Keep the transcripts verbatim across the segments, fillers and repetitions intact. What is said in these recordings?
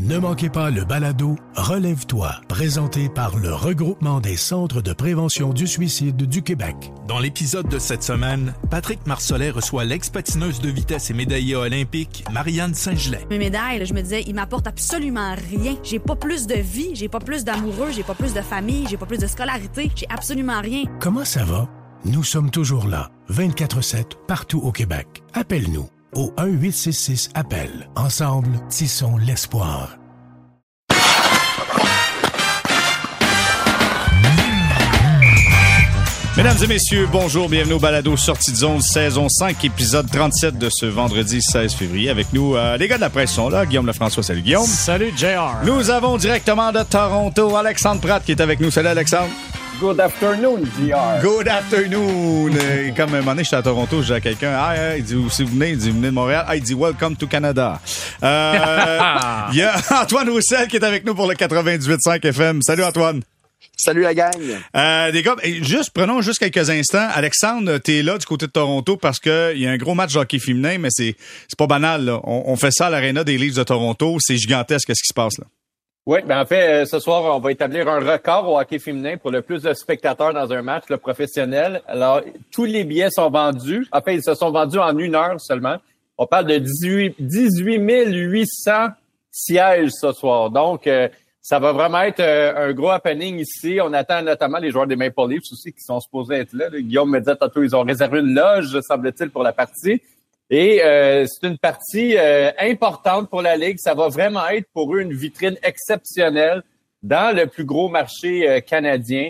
Ne manquez pas le balado Relève-toi, présenté par le Regroupement des centres de prévention du suicide du Québec. Dans l'épisode de cette semaine, Patrick Marcelet reçoit l'ex-patineuse de vitesse et médaillée olympique Marianne Saint-Gelais. Mes médailles, là, je me disais, ils m'apportent absolument rien. J'ai pas plus de vie, j'ai pas plus d'amoureux, j'ai pas plus de famille, j'ai pas plus de scolarité, j'ai absolument rien. Comment ça va? Nous sommes toujours là, vingt-quatre sept, partout au Québec. Appelle-nous au un huit six six appel. Ensemble, tissons l'espoir. Mesdames et messieurs, bonjour, bienvenue au balado Sortie de zone, saison cinq, épisode trente-sept de ce vendredi seize février. Avec nous, euh, les gars de la presse sont là. Guillaume Lefrançois, salut Guillaume. Salut J R. Nous avons directement de Toronto Alexandre Pratt qui est avec nous. Salut Alexandre. Good afternoon, J R. Good afternoon. Et comme un moment donné, j'étais à Toronto, je dis à quelqu'un, ah, il dit, où si vous venez? Il dit, vous venez de Montréal? Ah, il dit, welcome to Canada. Euh, il y a Antoine Roussel qui est avec nous pour le quatre-vingt-dix-huit cinq F M. Salut Antoine. Salut la gang. Euh, les gars, juste prenons juste quelques instants. Alexandre, t'es là du côté de Toronto parce que il y a un gros match de hockey féminin, mais c'est c'est pas banal, là. On, on fait ça à l'Arena des Leafs de Toronto. C'est gigantesque, ce qui se passe là. Oui, ben en fait, euh, ce soir, on va établir un record au hockey féminin pour le plus de spectateurs dans un match, le professionnel. Alors, tous les billets sont vendus. En fait, ils se sont vendus en une heure seulement. On parle de dix-huit mille huit cents sièges ce soir. Donc, euh, ça va vraiment être euh, un gros happening ici. On attend notamment les joueurs des Maple Leafs aussi qui sont supposés être là. Guillaume me disait tantôt, ils ont réservé une loge, semble-t-il, pour la partie. Et euh, c'est une partie euh, importante pour la Ligue. Ça va vraiment être pour eux une vitrine exceptionnelle dans le plus gros marché euh, canadien.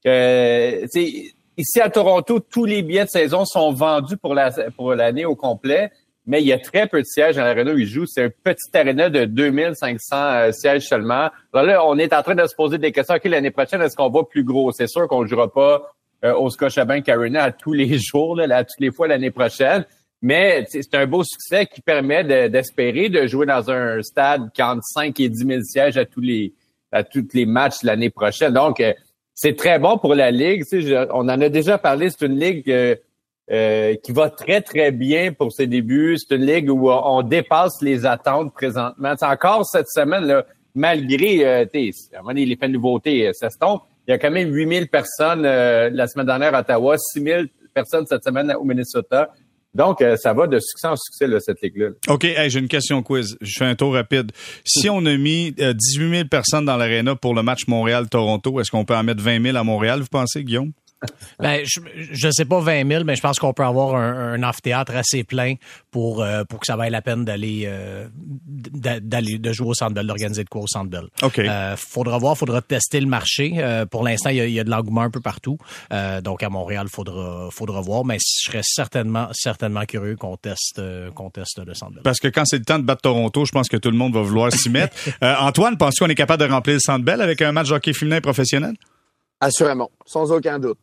Euh, ici à Toronto, tous les billets de saison sont vendus pour la pour l'année au complet, mais il y a très peu de sièges dans l'aréna où ils jouent. C'est un petit aréna de deux mille cinq cents euh, sièges seulement. Alors là, on est en train de se poser des questions. OK, l'année prochaine, est-ce qu'on va plus gros? C'est sûr qu'on ne jouera pas euh, au Scotiabank Arena à tous les jours, là, à toutes les fois l'année prochaine. Mais c'est un beau succès qui permet de, d'espérer de jouer dans un stade qui entre cinq et dix mille sièges à tous les à tous les matchs l'année prochaine. Donc, euh, c'est très bon pour la Ligue. Tu sais, je, on en a déjà parlé. C'est une Ligue euh, euh, qui va très, très bien pour ses débuts. C'est une Ligue où on dépasse les attentes présentement. C'est encore cette semaine, là, malgré euh, à un moment donné, les faits de nouveautés euh, s'estompent, il y a quand même huit mille personnes euh, la semaine dernière à Ottawa, six mille personnes cette semaine au Minnesota. Donc, euh, ça va de succès en succès, là, cette ligue-là. OK, hey, j'ai une question quiz. Je fais un tour rapide. Si on a mis euh, dix-huit mille personnes dans l'aréna pour le match Montréal-Toronto, est-ce qu'on peut en mettre vingt mille à Montréal, vous pensez, Guillaume? Ben, je, je sais pas vingt mille, mais je pense qu'on peut avoir un, un amphithéâtre assez plein pour euh, pour que ça vaille la peine d'aller euh, d'aller de jouer au Centre Bell, d'organiser de quoi au Centre Bell. OK. Euh, faudra voir, faudra tester le marché. Euh, pour l'instant, il y a, il y a de l'engouement un peu partout. Euh, donc à Montréal, faudra faudra voir, mais je serais certainement certainement curieux qu'on teste euh, qu'on teste le Centre Bell. Parce que quand c'est le temps de battre Toronto, je pense que tout le monde va vouloir s'y mettre. Euh, Antoine, penses-tu qu'on est capable de remplir le Centre Bell avec un match de hockey féminin professionnel? Assurément, sans aucun doute.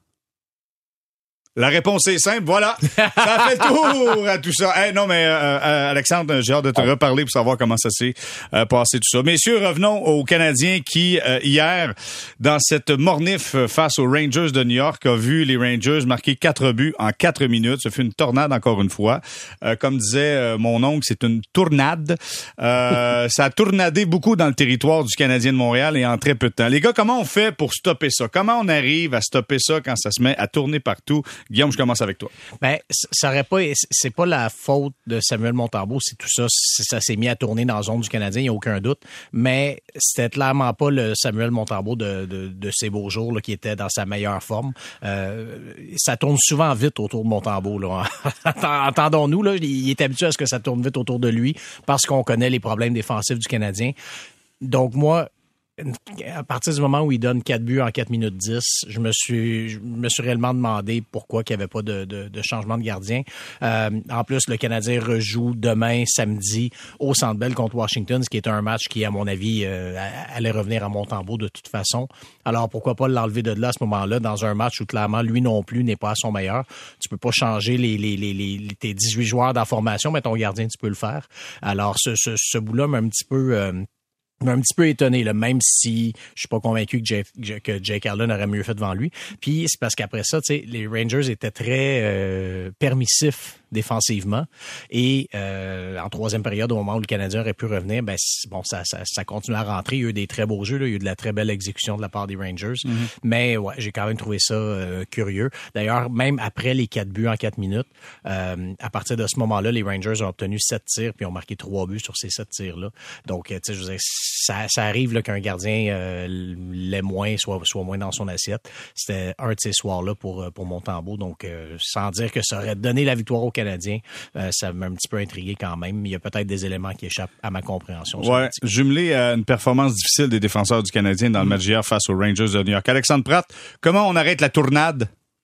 La réponse est simple, voilà. Ça fait le tour à tout ça. Hey, non, mais euh, Alexandre, j'ai hâte de te reparler pour savoir comment ça s'est euh, passé tout ça. Messieurs, revenons aux Canadiens qui, euh, hier, dans cette mornif face aux Rangers de New York, a vu les Rangers marquer quatre buts en quatre minutes. Ce fut une tornade encore une fois. Euh, comme disait euh, mon oncle, c'est une tournade. Euh, ça a tournadé beaucoup dans le territoire du Canadien de Montréal et en très peu de temps. Les gars, comment on fait pour stopper ça? Comment on arrive à stopper ça quand ça se met à tourner partout? Guillaume, je commence avec toi. Ben, ça aurait pas, c'est pas la faute de Samuel Montembeault si tout ça, ça s'est mis à tourner dans la zone du Canadien, il n'y a aucun doute. Mais c'était clairement pas le Samuel Montembeault de, de, de ces beaux jours là, qui était dans sa meilleure forme. Euh, ça tourne souvent vite autour de Montembeault. Là. Entendons-nous, là, il est habitué à ce que ça tourne vite autour de lui parce qu'on connaît les problèmes défensifs du Canadien. Donc moi, à partir du moment où il donne quatre buts en quatre minutes dix, je me suis, je me suis réellement demandé pourquoi il n'y avait pas de, de, de changement de gardien. Euh, en plus, le Canadien rejoue demain, samedi, au Centre Bell contre Washington, ce qui est un match qui, à mon avis, euh, allait revenir à Montembeault de toute façon. Alors, pourquoi pas l'enlever de là à ce moment-là, dans un match où, clairement, lui non plus n'est pas à son meilleur. Tu peux pas changer les, les, les, les, tes dix-huit joueurs dans la formation, mais ton gardien, tu peux le faire. Alors, ce, ce, ce bout-là m'a un petit peu... Euh, m'a un petit peu étonné, là, même si je suis pas convaincu que Jake, que Jake Allen aurait mieux fait devant lui. Puis c'est parce qu'après ça, tu sais, les Rangers étaient très euh, permissifs défensivement. Et euh, en troisième période, au moment où le Canadien aurait pu revenir, ben bon, ça, ça, ça continue à rentrer. Il y a eu des très beaux jeux, là. Il y a eu de la très belle exécution de la part des Rangers. Mm-hmm. Mais ouais, j'ai quand même trouvé ça euh, curieux. D'ailleurs, même après les quatre buts en quatre minutes, euh, à partir de ce moment-là, les Rangers ont obtenu sept tirs puis ont marqué trois buts sur ces sept tirs-là. Donc, tu sais, je veux dire, ça, ça arrive là, qu'un gardien euh, l'ait moins, soit, soit moins dans son assiette. C'était un de ces soirs-là pour, pour Montembeault. Donc, euh, sans dire que ça aurait donné la victoire aux Canadiens, euh, ça m'a un petit peu intrigué quand même. Il y a peut-être des éléments qui échappent à ma compréhension. Ouais, jumelé à une performance difficile des défenseurs du Canadien dans le match hier face aux Rangers de New York. Alexandre Pratt, comment on arrête la tournade?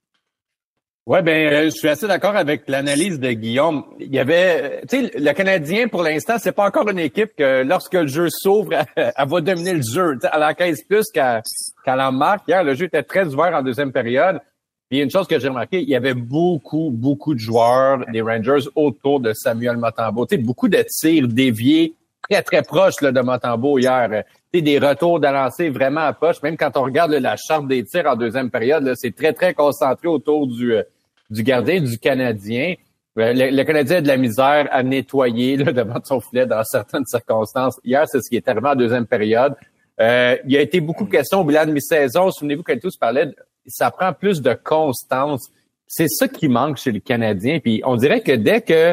Ouais, ben, euh, je suis assez d'accord avec l'analyse de Guillaume. Il y avait, tu sais, le Canadien, pour l'instant, c'est pas encore une équipe que lorsque le jeu s'ouvre, elle, elle va dominer le jeu. T'sais, elle encaisse plus qu'elle, qu'elle en marque. Hier, le jeu était très ouvert en deuxième période. Puis une chose que j'ai remarqué, il y avait beaucoup, beaucoup de joueurs des Rangers autour de Samuel Montembeault. Tu sais, beaucoup de tirs déviés, très, très proches là, de Montembeault hier. Tu sais, des retours de lancer vraiment à poche. Même quand on regarde là, la charte des tirs en deuxième période, là, c'est très, très concentré autour du du gardien du Canadien. Le, le Canadien a de la misère à nettoyer là, devant son filet dans certaines circonstances. Hier, c'est ce qui est arrivé en deuxième période. Euh, il y a été beaucoup de questions au bilan de mi-saison. Souvenez-vous quand tous parlaient, de, ça prend plus de constance. C'est ça qui manque chez les Canadiens. Puis on dirait que dès que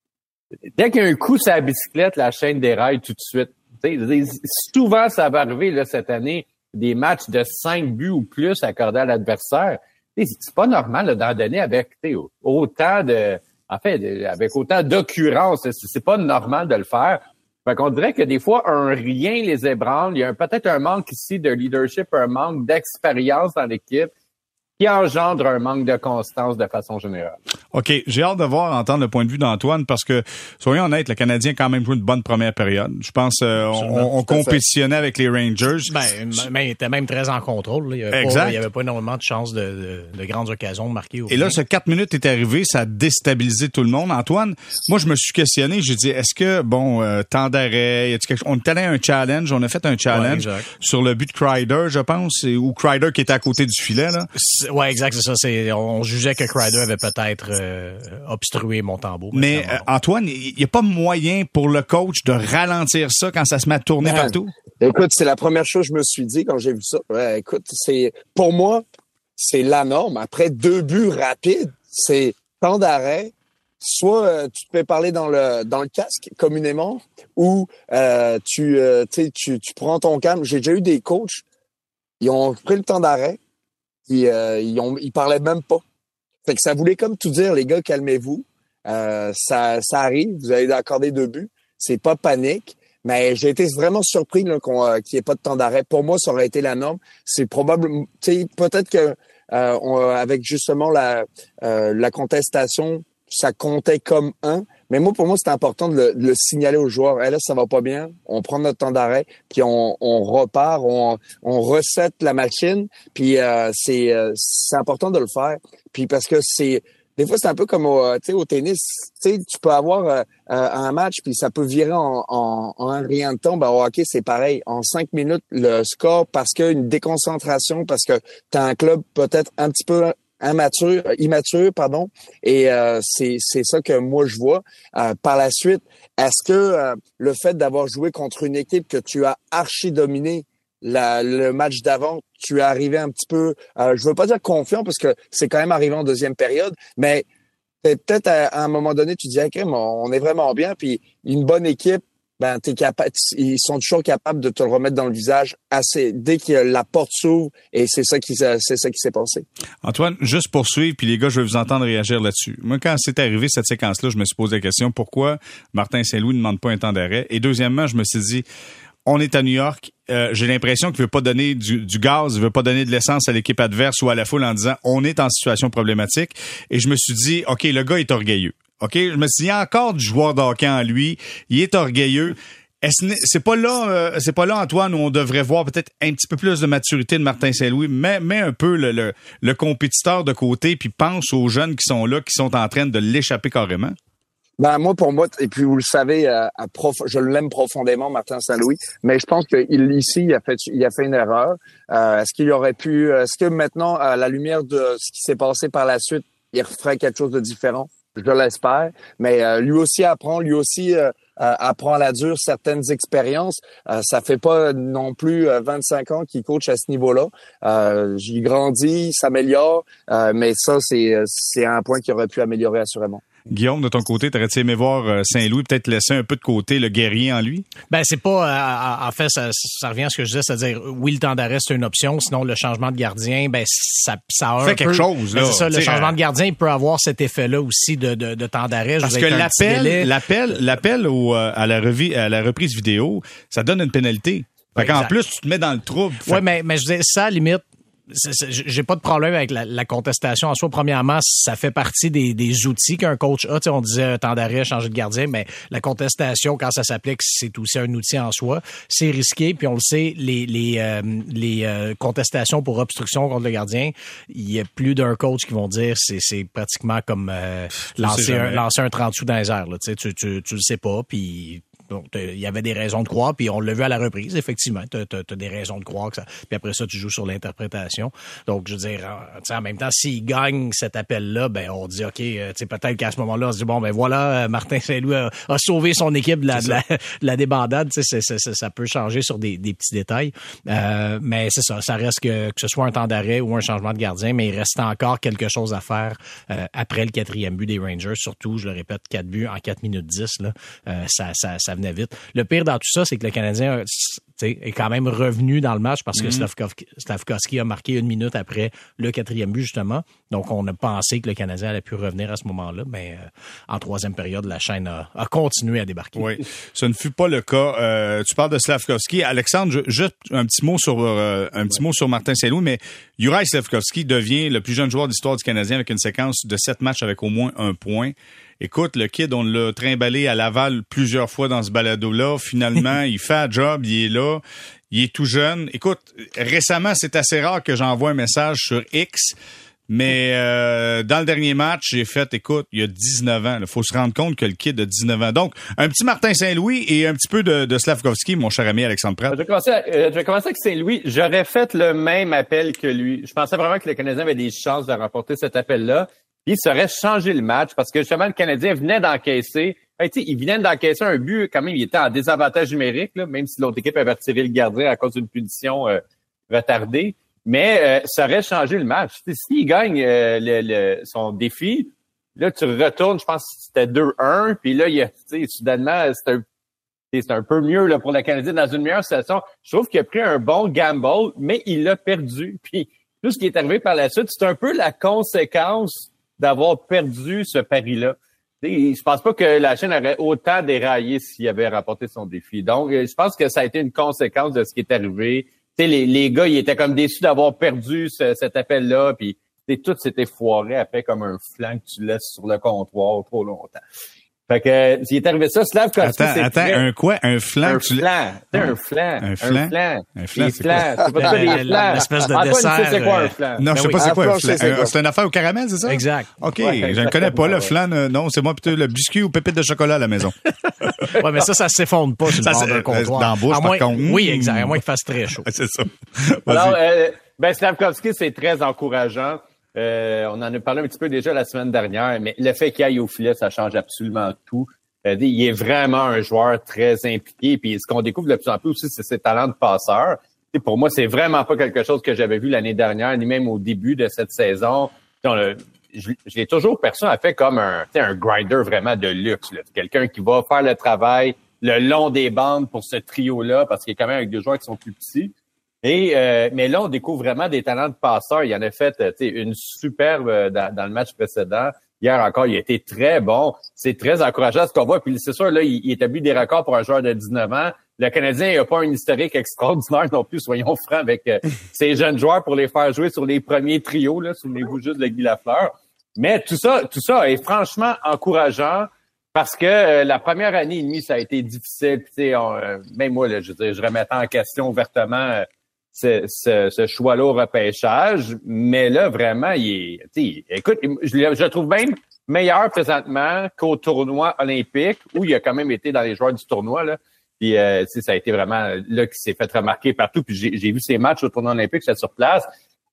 dès qu'il y a un coup sur la bicyclette, la chaîne déraille tout de suite. T'sais, souvent, ça va arriver là, cette année, des matchs de cinq buts ou plus accordés à l'adversaire. C'est pas normal là, d'en donner avec autant de, en fait, avec autant d'occurrences. C'est, c'est pas normal de le faire. Fait qu'on dirait que des fois, un rien les ébranle. Il y a un, peut-être un manque ici de leadership, un manque d'expérience dans l'équipe qui engendre un manque de constance de façon générale. OK. J'ai hâte de voir, entendre le point de vue d'Antoine parce que, soyons honnêtes, le Canadien a quand même joué une bonne première période. Je pense euh, on, on compétitionnait avec les Rangers. Ben, mais il était même très en contrôle. Là. Il y avait exact. Pas, il y avait pas énormément de chances de, de, de grandes occasions de marquer. Et là, ce quatre minutes est arrivé, ça a déstabilisé tout le monde. Antoine, moi, je me suis questionné. J'ai dit, est-ce que, bon, euh, temps d'arrêt, on est allé à un challenge, on a fait un challenge ouais, sur le but de Kreider, je pense, ou Kreider qui était à côté du filet, là. Ouais, exact, c'est ça. C'est, on jugeait que Kreider avait peut-être euh, obstrué Montembeault. Mais euh, Antoine, il n'y a pas moyen pour le coach de ralentir ça quand ça se met à tourner Man, partout? Écoute, c'est la première chose que je me suis dit quand j'ai vu ça. Ouais, écoute, c'est pour moi, c'est la norme. Après deux buts rapides, c'est temps d'arrêt. Soit euh, tu te fais parler dans le dans le casque communément, ou euh, tu, euh, tu tu prends ton calme. J'ai déjà eu des coachs, ils ont pris le temps d'arrêt. Ils, euh, ils, ont, ils parlaient même pas. Fait que ça voulait comme tout dire, les gars, calmez-vous. Euh, ça, ça arrive, vous allez accorder deux buts. C'est pas panique. Mais j'ai été vraiment surpris là, qu'on, euh, qu'il n'y ait pas de temps d'arrêt. Pour moi, ça aurait été la norme. C'est probablement, tu sais, peut-être que euh, on, avec justement la, euh, la contestation, ça comptait comme un. Mais moi, pour moi, c'est important de le, de le signaler aux joueurs. Hey, là, ça va pas bien. On prend notre temps d'arrêt, puis on, on repart, on, on recette la machine. Puis euh, c'est, euh, c'est important de le faire. Puis parce que c'est des fois, c'est un peu comme au, au tennis. Tu peux avoir euh, un match, puis ça peut virer en, en, en un rien de temps. Ben, au hockey, c'est pareil. En cinq minutes, le score, parce qu'une déconcentration, parce que tu as un club peut-être un petit peu immature, immature, pardon. Et euh, c'est c'est ça que moi je vois. Euh, par la suite, est-ce que euh, le fait d'avoir joué contre une équipe que tu as archi dominé la, le match d'avant, tu es arrivé un petit peu, euh, je veux pas dire confiant parce que c'est quand même arrivé en deuxième période, mais peut-être à, à un moment donné tu dis ok, on est vraiment bien, puis une bonne équipe. Ben, t'es capable, ils sont toujours capables de te le remettre dans le visage assez, dès que la porte s'ouvre, et c'est ça qui, c'est ça qui s'est passé. Antoine, juste poursuivre, puis les gars, je vais vous entendre réagir là-dessus. Moi, quand c'est arrivé, cette séquence-là, je me suis posé la question, pourquoi Martin Saint-Louis ne demande pas un temps d'arrêt? Et deuxièmement, je me suis dit, on est à New York, euh, j'ai l'impression qu'il veut pas donner du, du gaz, il veut pas donner de l'essence à l'équipe adverse ou à la foule en disant, on est en situation problématique. Et je me suis dit, OK, le gars est orgueilleux. OK, je me suis dit, il y a encore du joueur de hockey en lui, il est orgueilleux. Est-ce, c'est pas là, euh, c'est pas là, Antoine, où on devrait voir peut-être un petit peu plus de maturité de Martin Saint-Louis, mais, mais un peu le, le, le compétiteur de côté, puis pense aux jeunes qui sont là, qui sont en train de l'échapper carrément? Ben moi, pour moi, et puis vous le savez, euh, à prof, je l'aime profondément, Martin Saint-Louis, mais je pense qu'il ici, il a fait, il a fait une erreur. Euh, est-ce qu'il aurait pu, est-ce que maintenant, à la lumière de ce qui s'est passé par la suite, il referait quelque chose de différent? je l'espère. Mais euh, lui aussi apprend, lui aussi euh, euh, apprend à la dure certaines expériences. Euh, ça fait pas non plus euh, vingt-cinq ans qu'il coach à ce niveau-là. Euh, il grandit, il s'améliore, euh, mais ça, c'est, c'est un point qu'il aurait pu améliorer assurément. Guillaume, de ton côté, t'aurais-tu aimé voir euh, Saint-Louis peut-être laisser un peu de côté le guerrier en lui? Ben, c'est pas, euh, en fait, ça, ça revient à ce que je disais, c'est-à-dire, oui, le temps d'arrêt, c'est une option, sinon le changement de gardien, ben, ça, ça a fait un quelque peu, chose, là. Ben, c'est ça, le T'sais, changement euh, de gardien, il peut avoir cet effet-là aussi de, de, de temps d'arrêt. Parce que l'appel, l'appel, l'appel au, euh, à la revue, à la reprise vidéo, ça donne une pénalité. Fait qu'en plus, tu te mets dans le trouble. Oui, fait... mais, mais je disais, ça, limite, c'est, c'est, j'ai pas de problème avec la, la contestation en soi. Premièrement, ça fait partie des, des outils qu'un coach a. T'sais, on disait temps d'arrêt, changer de gardien, mais la contestation, quand ça s'applique, c'est aussi un outil en soi. C'est risqué, puis on le sait, les les euh, les euh, contestations pour obstruction contre le gardien, il y a plus d'un coach qui vont dire c'est c'est pratiquement comme euh, lancer un lancer un trente sous dans les airs. Là, tu tu tu tu le sais pas, puis donc, il y avait des raisons de croire, puis on l'a vu à la reprise, effectivement. Tu as des raisons de croire que ça. Puis après ça, tu joues sur l'interprétation. Donc, je veux dire, en, en même temps, s'il gagne cet appel-là, ben on dit, OK, euh, peut-être qu'à ce moment-là, on se dit, bon, ben voilà, Martin Saint-Louis a, a sauvé son équipe de la, de la, de la débandade. C'est, c'est, c'est, ça peut changer sur des, des petits détails. Euh, mais c'est ça, ça reste que, que ce soit un temps d'arrêt ou un changement de gardien, mais il reste encore quelque chose à faire euh, après le quatrième but des Rangers. Surtout, je le répète, quatre buts en quatre minutes dix. Là, euh, ça, ça, ça vite. Le pire dans tout ça, c'est que le Canadien est quand même revenu dans le match parce que mm-hmm. Slavkovski, Slavkovski a marqué une minute après le quatrième but, justement. Donc, on a pensé que le Canadien allait pu revenir à ce moment-là, mais euh, en troisième période, la chaîne a, a continué à débarquer. Oui, ce ne fut pas le cas. Euh, tu parles de Slavkovski. Alexandre, je, juste un petit mot sur euh, un petit ouais. mot sur Martin Saint-Louis, mais Juraj Slavkovski devient le plus jeune joueur d'histoire du Canadien avec une séquence de sept matchs avec au moins un point. Écoute, le kid, on l'a trimballé à Laval plusieurs fois dans ce balado-là. Finalement, il fait un job, il est là, il est tout jeune. Écoute, récemment, c'est assez rare que j'envoie un message sur X, mais euh, dans le dernier match, j'ai fait, écoute, il y a dix-neuf ans. Il faut se rendre compte que le kid a dix-neuf ans. Donc, un petit Martin Saint-Louis et un petit peu de, de Slavkovski, mon cher ami Alexandre Pratt. Je vais commencer, à, euh, je vais commencer avec Saint-Louis. J'aurais fait le même appel que lui. Je pensais vraiment que le Canadien avait des chances de remporter cet appel-là. Puis il serait changé le match parce que justement, le Canadien venait d'encaisser. Hey, il venait d'encaisser un but, quand même, il était en désavantage numérique, là, même si l'autre équipe avait retiré le gardien à cause d'une punition euh, retardée. Mais euh, ça aurait changé le match. S'il gagne euh, le, le, son défi, là, tu retournes, je pense que c'était deux un, puis là, il y a, soudainement, c'est un, c'est un peu mieux là, pour le Canadien dans une meilleure situation. Je trouve qu'il a pris un bon gamble, mais il l'a perdu. Puis tout ce qui est arrivé par la suite, c'est un peu la conséquence d'avoir perdu ce pari-là. T'sais, je pense pas que la chaîne aurait autant déraillé s'il avait remporté son défi. Donc, je pense que ça a été une conséquence de ce qui est arrivé. T'sais, les, les gars, ils étaient comme déçus d'avoir perdu ce, cet appel-là, puis tout s'était foiré après comme un flanc que tu laisses sur le comptoir trop longtemps. Fait que, s'il est arrivé ça, Slavkovski, attends, c'est attends, très... un quoi? Un flanc? Un tu flanc. C'est un flanc. Un flanc? Un flanc. Un flanc, des c'est flancs. quoi? C'est pas ça, des flancs. L'espèce de Antoine, dessert. tu sais c'est quoi un flanc? Non, je sais oui. pas c'est quoi un Ah, flanc. c'est quoi? C'est une affaire au caramel, c'est ça? Exact. OK, Ouais, je ne connais pas le flan. euh, Non, c'est moi plutôt le biscuit ou pépite de chocolat à la maison. Ouais, mais ça, ça s'effondre pas sur le Ça, bord c'est- d'un comptoir. dans la bouche, À moins- par contre. Oui, Mmh. exact. À moins qu'il fasse très chaud. C'est ça. Alors, Vas-y. euh, ben, Slavkovski, c'est très encourageant. Euh, on en a parlé un petit peu déjà la semaine dernière, mais le fait qu'il aille au filet, ça change absolument tout. Euh, il est vraiment un joueur très impliqué. Puis ce qu'on découvre de plus en plus aussi, c'est ses talents de passeur. T'sais, pour moi, c'est vraiment pas quelque chose que j'avais vu l'année dernière, ni même au début de cette saison. On a, je, je l'ai toujours perçu en fait comme un, un grinder vraiment de luxe. Là. Quelqu'un qui va faire le travail le long des bandes pour ce trio-là, parce qu'il est quand même avec des joueurs qui sont plus petits. Et euh, mais là, on découvre vraiment des talents de passeur. Il en a fait une superbe dans, dans le match précédent. Hier encore, il a été très bon. C'est très encourageant ce qu'on voit. Puis c'est sûr, là, il, il établit des records pour un joueur de dix-neuf ans. Le Canadien n'a pas un historique extraordinaire non plus, soyons francs, avec euh, ces jeunes joueurs pour les faire jouer sur les premiers trios, là, souvenez-vous juste de Guy Lafleur. Mais tout ça, tout ça est franchement encourageant parce que euh, la première année et demie, ça a été difficile. Puis, on, euh, même moi, là, je, veux dire, je remettais en question ouvertement euh, ce, ce, ce choix-là au repêchage. Mais là, vraiment, il est, il, écoute, je, je le trouve même meilleur présentement qu'au tournoi olympique, où il a quand même été dans les joueurs du tournoi, là. Puis, euh, ça a été vraiment là qu'il s'est fait remarquer partout. Puis, j'ai, j'ai vu ses matchs au tournoi olympique, j'étais sur place.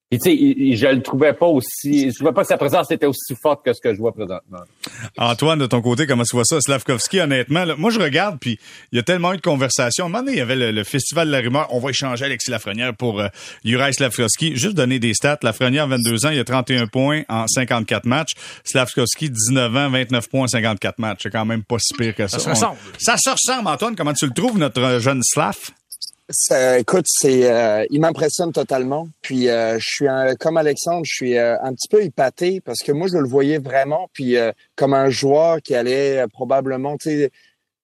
Et tu sais, je le trouvais pas aussi, je trouvais pas que sa présence était aussi forte que ce que je vois présentement. Antoine, de ton côté, comment tu vois ça? Slafkovský, honnêtement, là, moi je regarde, puis il y a tellement eu de conversations. À un moment donné, il y avait le, le festival de la rumeur, on va échanger Alexis Lafrenière pour euh, Juraj Slafkovský. Juste donner des stats, Lafrenière, vingt-deux ans, il a trente et un points en cinquante-quatre matchs. Slafkovský, dix-neuf ans, vingt-neuf points en cinquante-quatre matchs. C'est quand même pas si pire que ça. Ça se ressemble. On... Ça se ressemble, Antoine. Comment tu le trouves, notre jeune Slaf? Ça, écoute, c'est, euh, il m'impressionne totalement. Puis euh, je suis un, comme Alexandre, je suis euh, un petit peu épaté parce que moi je le voyais vraiment, puis euh, comme un joueur qui allait euh, probablement, tu sais,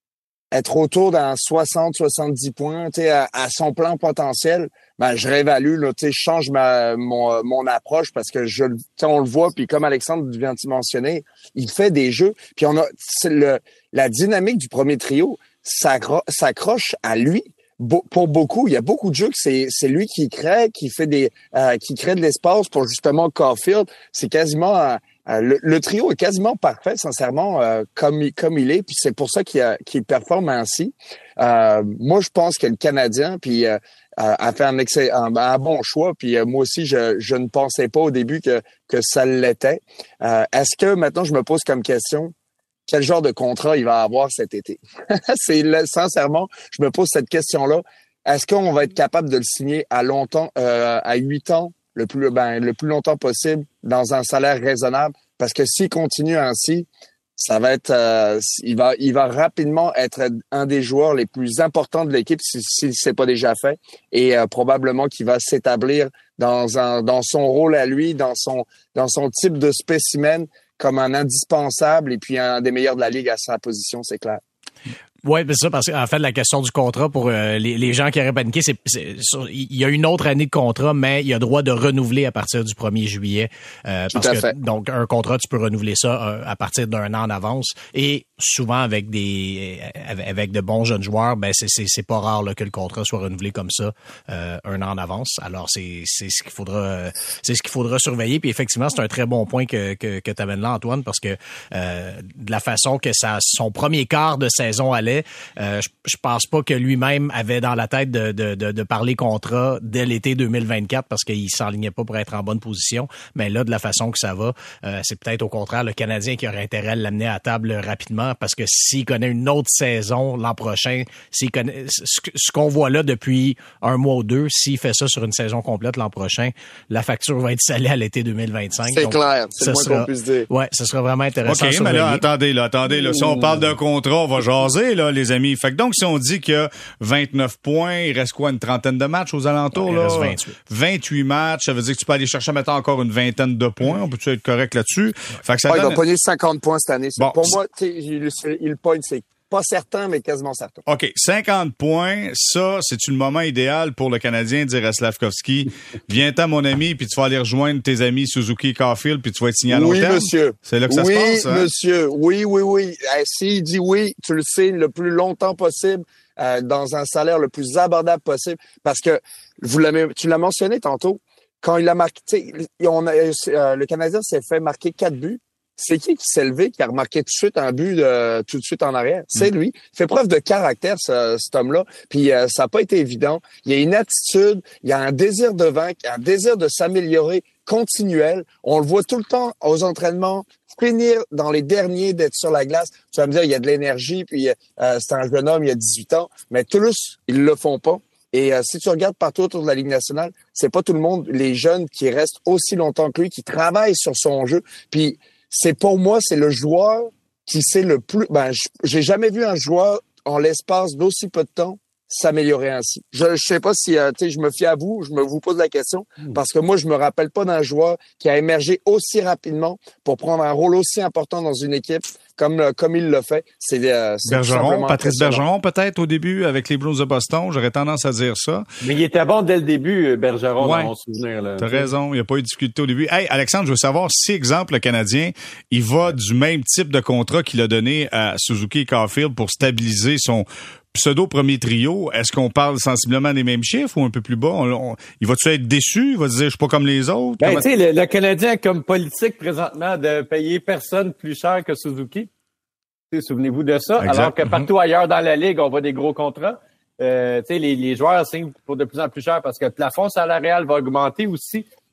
être autour d'un soixante soixante-dix points, tu sais, à, à son plein potentiel. Ben je réévalue, là, tu sais, je change ma mon mon approche parce que je, tu sais, on le voit, puis comme Alexandre vient de mentionner, il fait des jeux, puis on a c'est le la dynamique du premier trio s'accro- s'accroche à lui. Bo- pour beaucoup, il y a beaucoup de jeux que c'est c'est lui qui crée, qui fait des euh, qui crée de l'espace pour justement Caulfield. C'est quasiment euh, euh, le, le trio est quasiment parfait, sincèrement, euh, comme il, comme il est. Puis c'est pour ça qu'il a, qu'il performe ainsi. Euh, moi, je pense que le Canadien puis euh, a fait un, excès, un, un bon choix. Puis euh, moi aussi, je je ne pensais pas au début que que ça l'était. Euh, est-ce que maintenant je me pose comme question? Quel genre de contrat il va avoir cet été? C'est là, sincèrement, je me pose cette question-là. Est-ce qu'on va être capable de le signer à longtemps, euh, à huit ans, le plus, ben, le plus longtemps possible, dans un salaire raisonnable? Parce que s'il continue ainsi, ça va être, euh, il va, il va rapidement être un des joueurs les plus importants de l'équipe si, si c'est pas déjà fait, et euh, probablement qu'il va s'établir dans un, dans son rôle à lui, dans son, dans son type de spécimen, comme un indispensable et puis un des meilleurs de la Ligue à sa position, c'est clair. Oui, c'est ça, parce qu'en fait, la question du contrat, pour euh, les, les gens qui auraient paniqué, c'est, c'est, il y a une autre année de contrat, mais il a droit de renouveler à partir du premier juillet. Euh, Tout parce à que, fait. donc, un contrat, tu peux renouveler ça euh, à partir d'un an en avance. Et souvent, avec des avec de bons jeunes joueurs, ben c'est, c'est, c'est pas rare là, que le contrat soit renouvelé comme ça euh, un an en avance. Alors, c'est, c'est ce qu'il faudra c'est ce qu'il faudra surveiller. Puis effectivement, c'est un très bon point que, que, que tu amènes là, Antoine, parce que euh, de la façon que ça, son premier quart de saison allait, Euh, je, je pense pas que lui-même avait dans la tête de, de, de, de parler contrat dès l'été deux mille vingt-quatre parce qu'il s'enlignait pas pour être en bonne position. Mais là, de la façon que ça va, euh, c'est peut-être au contraire le Canadien qui aurait intérêt à l'amener à table rapidement parce que s'il connaît une autre saison l'an prochain, s'il connaît ce, ce qu'on voit là depuis un mois ou deux, s'il fait ça sur une saison complète l'an prochain, la facture va être salée à l'été deux mille vingt-cinq. C'est Donc, clair, c'est le moins sera, qu'on puisse dire. Ouais, ce sera vraiment intéressant. OK, à mais là, attendez, là, attendez, là, si on parle d'un contrat, on va jaser, là, les amis. Fait que donc, si on dit qu'il y a vingt-neuf points, il reste quoi, une trentaine de matchs aux alentours, il là? reste vingt-huit. vingt-huit matchs, ça veut dire que tu peux aller chercher maintenant encore une vingtaine de points. On peut-tu être correct là-dessus? Fait que ça Ah, donne... il va pogner cinquante points cette année. Bon, Pour c'est... moi, tu sais, il, il pogne, c'est pas certain, mais quasiment certain. OK, cinquante points, ça, c'est-tu le moment idéal pour le Canadien de dire à Slafkovský, viens-t'en, mon ami, puis tu vas aller rejoindre tes amis Suzuki et Caulfield, puis tu vas être signé à long oui, terme? monsieur. C'est là que ça oui, se passe, hein? Oui, monsieur. Oui, oui, oui. Eh, s'il dit oui, tu le sais, le plus longtemps possible, euh, dans un salaire le plus abordable possible, parce que vous l'avez, tu l'as mentionné tantôt, quand il a marqué, tu sais, on a, euh, le Canadien s'est fait marquer quatre buts. C'est qui qui s'est levé, qui a remarqué tout de suite un but de, tout de suite en arrière? C'est Mm. lui. Il fait preuve de caractère, ce, cet homme-là. Puis euh, ça n'a pas été évident. Il y a une attitude, il y a un désir de vaincre, un désir de s'améliorer continuel. On le voit tout le temps aux entraînements, finir dans les derniers, d'être sur la glace. Tu vas me dire, il y a de l'énergie, puis euh, c'est un jeune homme, il y a dix-huit ans. Mais Toulouse, ils le font pas. Et euh, si tu regardes partout autour de la Ligue nationale, c'est pas tout le monde, les jeunes qui restent aussi longtemps que lui, qui travaillent sur son jeu. Puis c'est pour moi, c'est le joueur qui sait le plus. Ben, j'ai jamais vu un joueur en l'espace d'aussi peu de temps s'améliorer ainsi. Je, je sais pas si, euh, tu sais, je me fie à vous, je me vous pose la question parce que moi, je me rappelle pas d'un joueur qui a émergé aussi rapidement pour prendre un rôle aussi important dans une équipe comme comme il l'a fait. C'est, euh, c'est Bergeron, Patrice Bergeron peut-être au début avec les Blues de Boston, j'aurais tendance à dire ça. Mais il était bon dès le début, Bergeron, ouais. dans mon souvenir. Là. T'as raison, il n'y a pas eu de difficulté au début. Hey, Alexandre, je veux savoir si, exemple, le Canadien, il va du même type de contrat qu'il a donné à Suzuki et Caulfield pour stabiliser son pseudo premier trio. Est-ce qu'on parle sensiblement des mêmes chiffres ou un peu plus bas? On, on, il va-tu être déçu? Il va se dire, je suis pas comme les autres? Ben, Comment... tu sais, le, le Canadien a comme politique présentement de payer personne plus cher que Suzuki. T'sais, souvenez-vous de ça. Exact. Alors que partout ailleurs dans la Ligue, on voit des gros contrats. Euh, tu sais, les, les joueurs signent pour de plus en plus cher parce que le plafond salarial va augmenter aussi.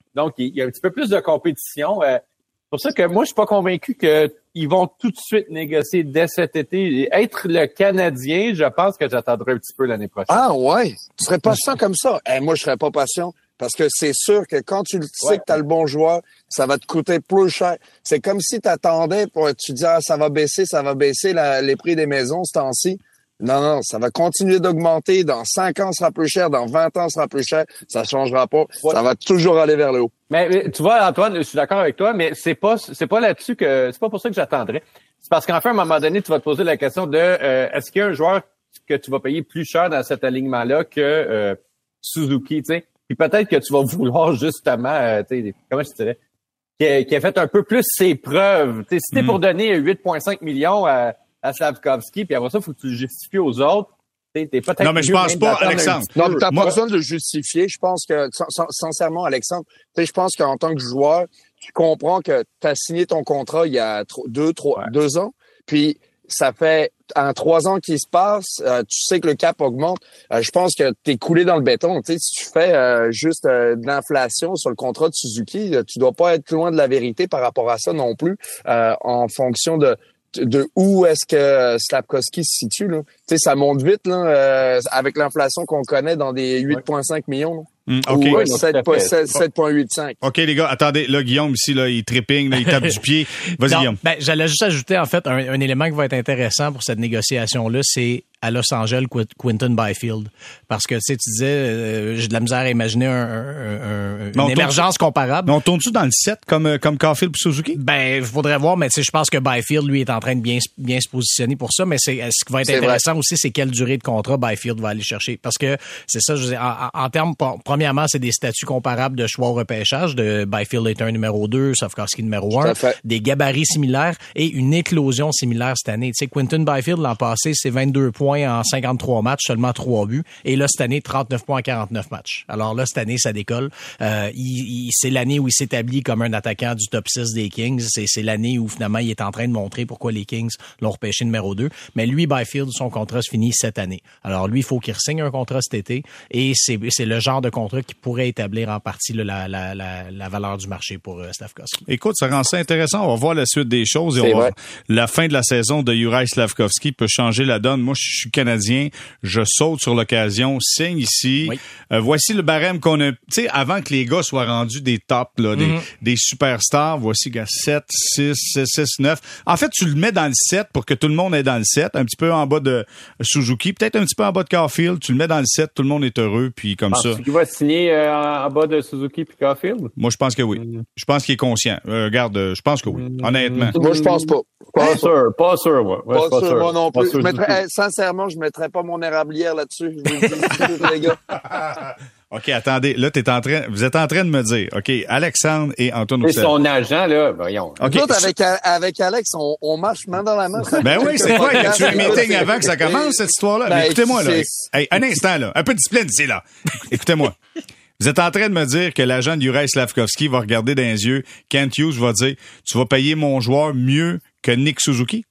Donc, il y a un petit peu plus de compétition. Euh, c'est pour ça que moi, je suis pas convaincu qu'ils vont tout de suite négocier dès cet été. Et être le Canadien, je pense que j'attendrai un petit peu l'année prochaine. Ah ouais? Tu serais patient comme ça? Eh, moi, je serais pas patient. Parce que c'est sûr que quand tu sais ouais. que tu as le bon joueur, ça va te coûter plus cher. C'est comme si tu attendais pour tu dis ah, ça va baisser, ça va baisser la, les prix des maisons ce temps-ci. Non, non, ça va continuer d'augmenter. Dans cinq ans, ça sera plus cher. Dans vingt ans, ça sera plus cher. Ça changera pas. Ouais. Ça va toujours aller vers le haut. Mais, mais tu vois, Antoine, je suis d'accord avec toi, mais c'est pas c'est pas là-dessus que c'est pas pour ça que j'attendrais. C'est parce qu'en fait, à un moment donné, tu vas te poser la question de euh, est-ce qu'il y a un joueur que tu vas payer plus cher dans cet alignement-là que euh, Suzuki, tu sais? Puis peut-être que tu vas vouloir justement, euh, tu sais, comment je dirais, qui a, qui a fait un peu plus ses preuves. Tu sais, si t'es mm. pour donner huit virgule cinq millions à à Slavkovski, puis après ça, il faut que tu le justifies aux autres. T'es, t'es peut-être non, mais je pense pas, Alexandre. Non, mais t'as pas besoin de le justifier. Je pense que, sincèrement, Alexandre, tu sais, je pense qu'en tant que joueur, tu comprends que tu as signé ton contrat il y a deux, trois, ouais. deux ans, puis ça fait en trois ans qui se passent, euh, tu sais que le cap augmente. Euh, je pense que t'es coulé dans le béton. Tu sais, si tu fais euh, juste euh, de l'inflation sur le contrat de Suzuki, tu dois pas être loin de la vérité par rapport à ça non plus, euh, en fonction de de où est-ce que Slavkovski se situe, là. Tu sais, ça monte vite, là, euh, avec l'inflation qu'on connaît dans des huit virgule cinq millions, là. Mm, OK. Ou, ouais, sept virgule quatre-vingt-cinq. OK, les gars, attendez, là, Guillaume, ici, là, il trépigne, là, il tape du pied. Vas-y, non, Guillaume. Ben, j'allais juste ajouter, en fait, un, un élément qui va être intéressant pour cette négociation-là, c'est à Los Angeles, Quinton Byfield. Parce que, tu sais, tu disais, euh, j'ai de la misère à imaginer un, un, un, une émergence comparable. Mais on tourne-tu dans le sept comme, comme Caulfield et Suzuki? Ben, il faudrait voir, mais tu sais, je pense que Byfield, lui, est en train de bien, bien se positionner pour ça. Mais c'est, ce qui va être c'est intéressant vrai. aussi, c'est quelle durée de contrat Byfield va aller chercher. Parce que c'est ça, je veux dire, en, en termes, premièrement, c'est des statuts comparables de choix au repêchage. De Byfield est un numéro deux, Slavkovski numéro un. Des gabarits similaires et une éclosion similaire cette année. Tu sais, Quinton Byfield, l'an passé, c'est vingt-deux points en cinquante-trois matchs, seulement trois buts. Et là, cette année, trente-neuf points en quarante-neuf matchs. Alors là, cette année, ça décolle. Euh, il, il, c'est l'année où il s'établit comme un attaquant du top six des Kings. C'est, c'est l'année où, finalement, il est en train de montrer pourquoi les Kings l'ont repêché numéro deux. Mais lui, Byfield, son contrat se finit cette année. Alors lui, il faut qu'il re-signe un contrat cet été. Et c'est, c'est le genre de contrat qui pourrait établir en partie là, la, la, la, la valeur du marché pour euh, Slavkovski. Écoute, ça rend ça intéressant. On va voir la suite des choses. Et on va, la fin de la saison de Juraj Slavkovski peut changer la donne. Moi, je suis Canadien. Je saute sur l'occasion, signe ici. Oui. Euh, voici le barème qu'on a. Tu sais, avant que les gars soient rendus des tops, là, des, mm-hmm. des superstars, voici gars, sept, six, six, neuf. En fait, tu le mets dans le sept pour que tout le monde est dans le sept, un petit peu en bas de Suzuki, peut-être un petit peu en bas de Caulfield. Tu le mets dans le sept, tout le monde est heureux, puis comme Penses-tu ça. Est-ce qu'il va signer euh, en bas de Suzuki puis Caulfield? Moi, je pense que oui. Mm. Je pense qu'il est conscient. Euh, regarde, je pense que oui. Mm. Honnêtement. Moi, je pense pas. Pas sûr, pas sûr, moi. Ouais, pas, pas sûr, sûr, moi non plus. Sûr, je mettrais, sincèrement, je mettrais pas mon érablière là-dessus. Je vous dis, les gars. OK, attendez. Là, t'es en train, vous êtes en train de me dire, OK, Alexandre et Antoine Roussel. Et son agent, là, voyons. Okay. Nous autres, avec, avec Alex, on, on marche main dans la main. Ben oui, c'est quoi? Y a-tu un meeting avant que ça commence, cette histoire-là? Ben, mais écoutez-moi, là. Hey, un instant, là. Un peu de discipline ici, là. Écoutez-moi. Vous êtes en train de me dire que l'agent de Juraj Slavkovski va regarder dans les yeux, Kent Hughes va dire, tu vas payer mon joueur mieux que Nick Suzuki?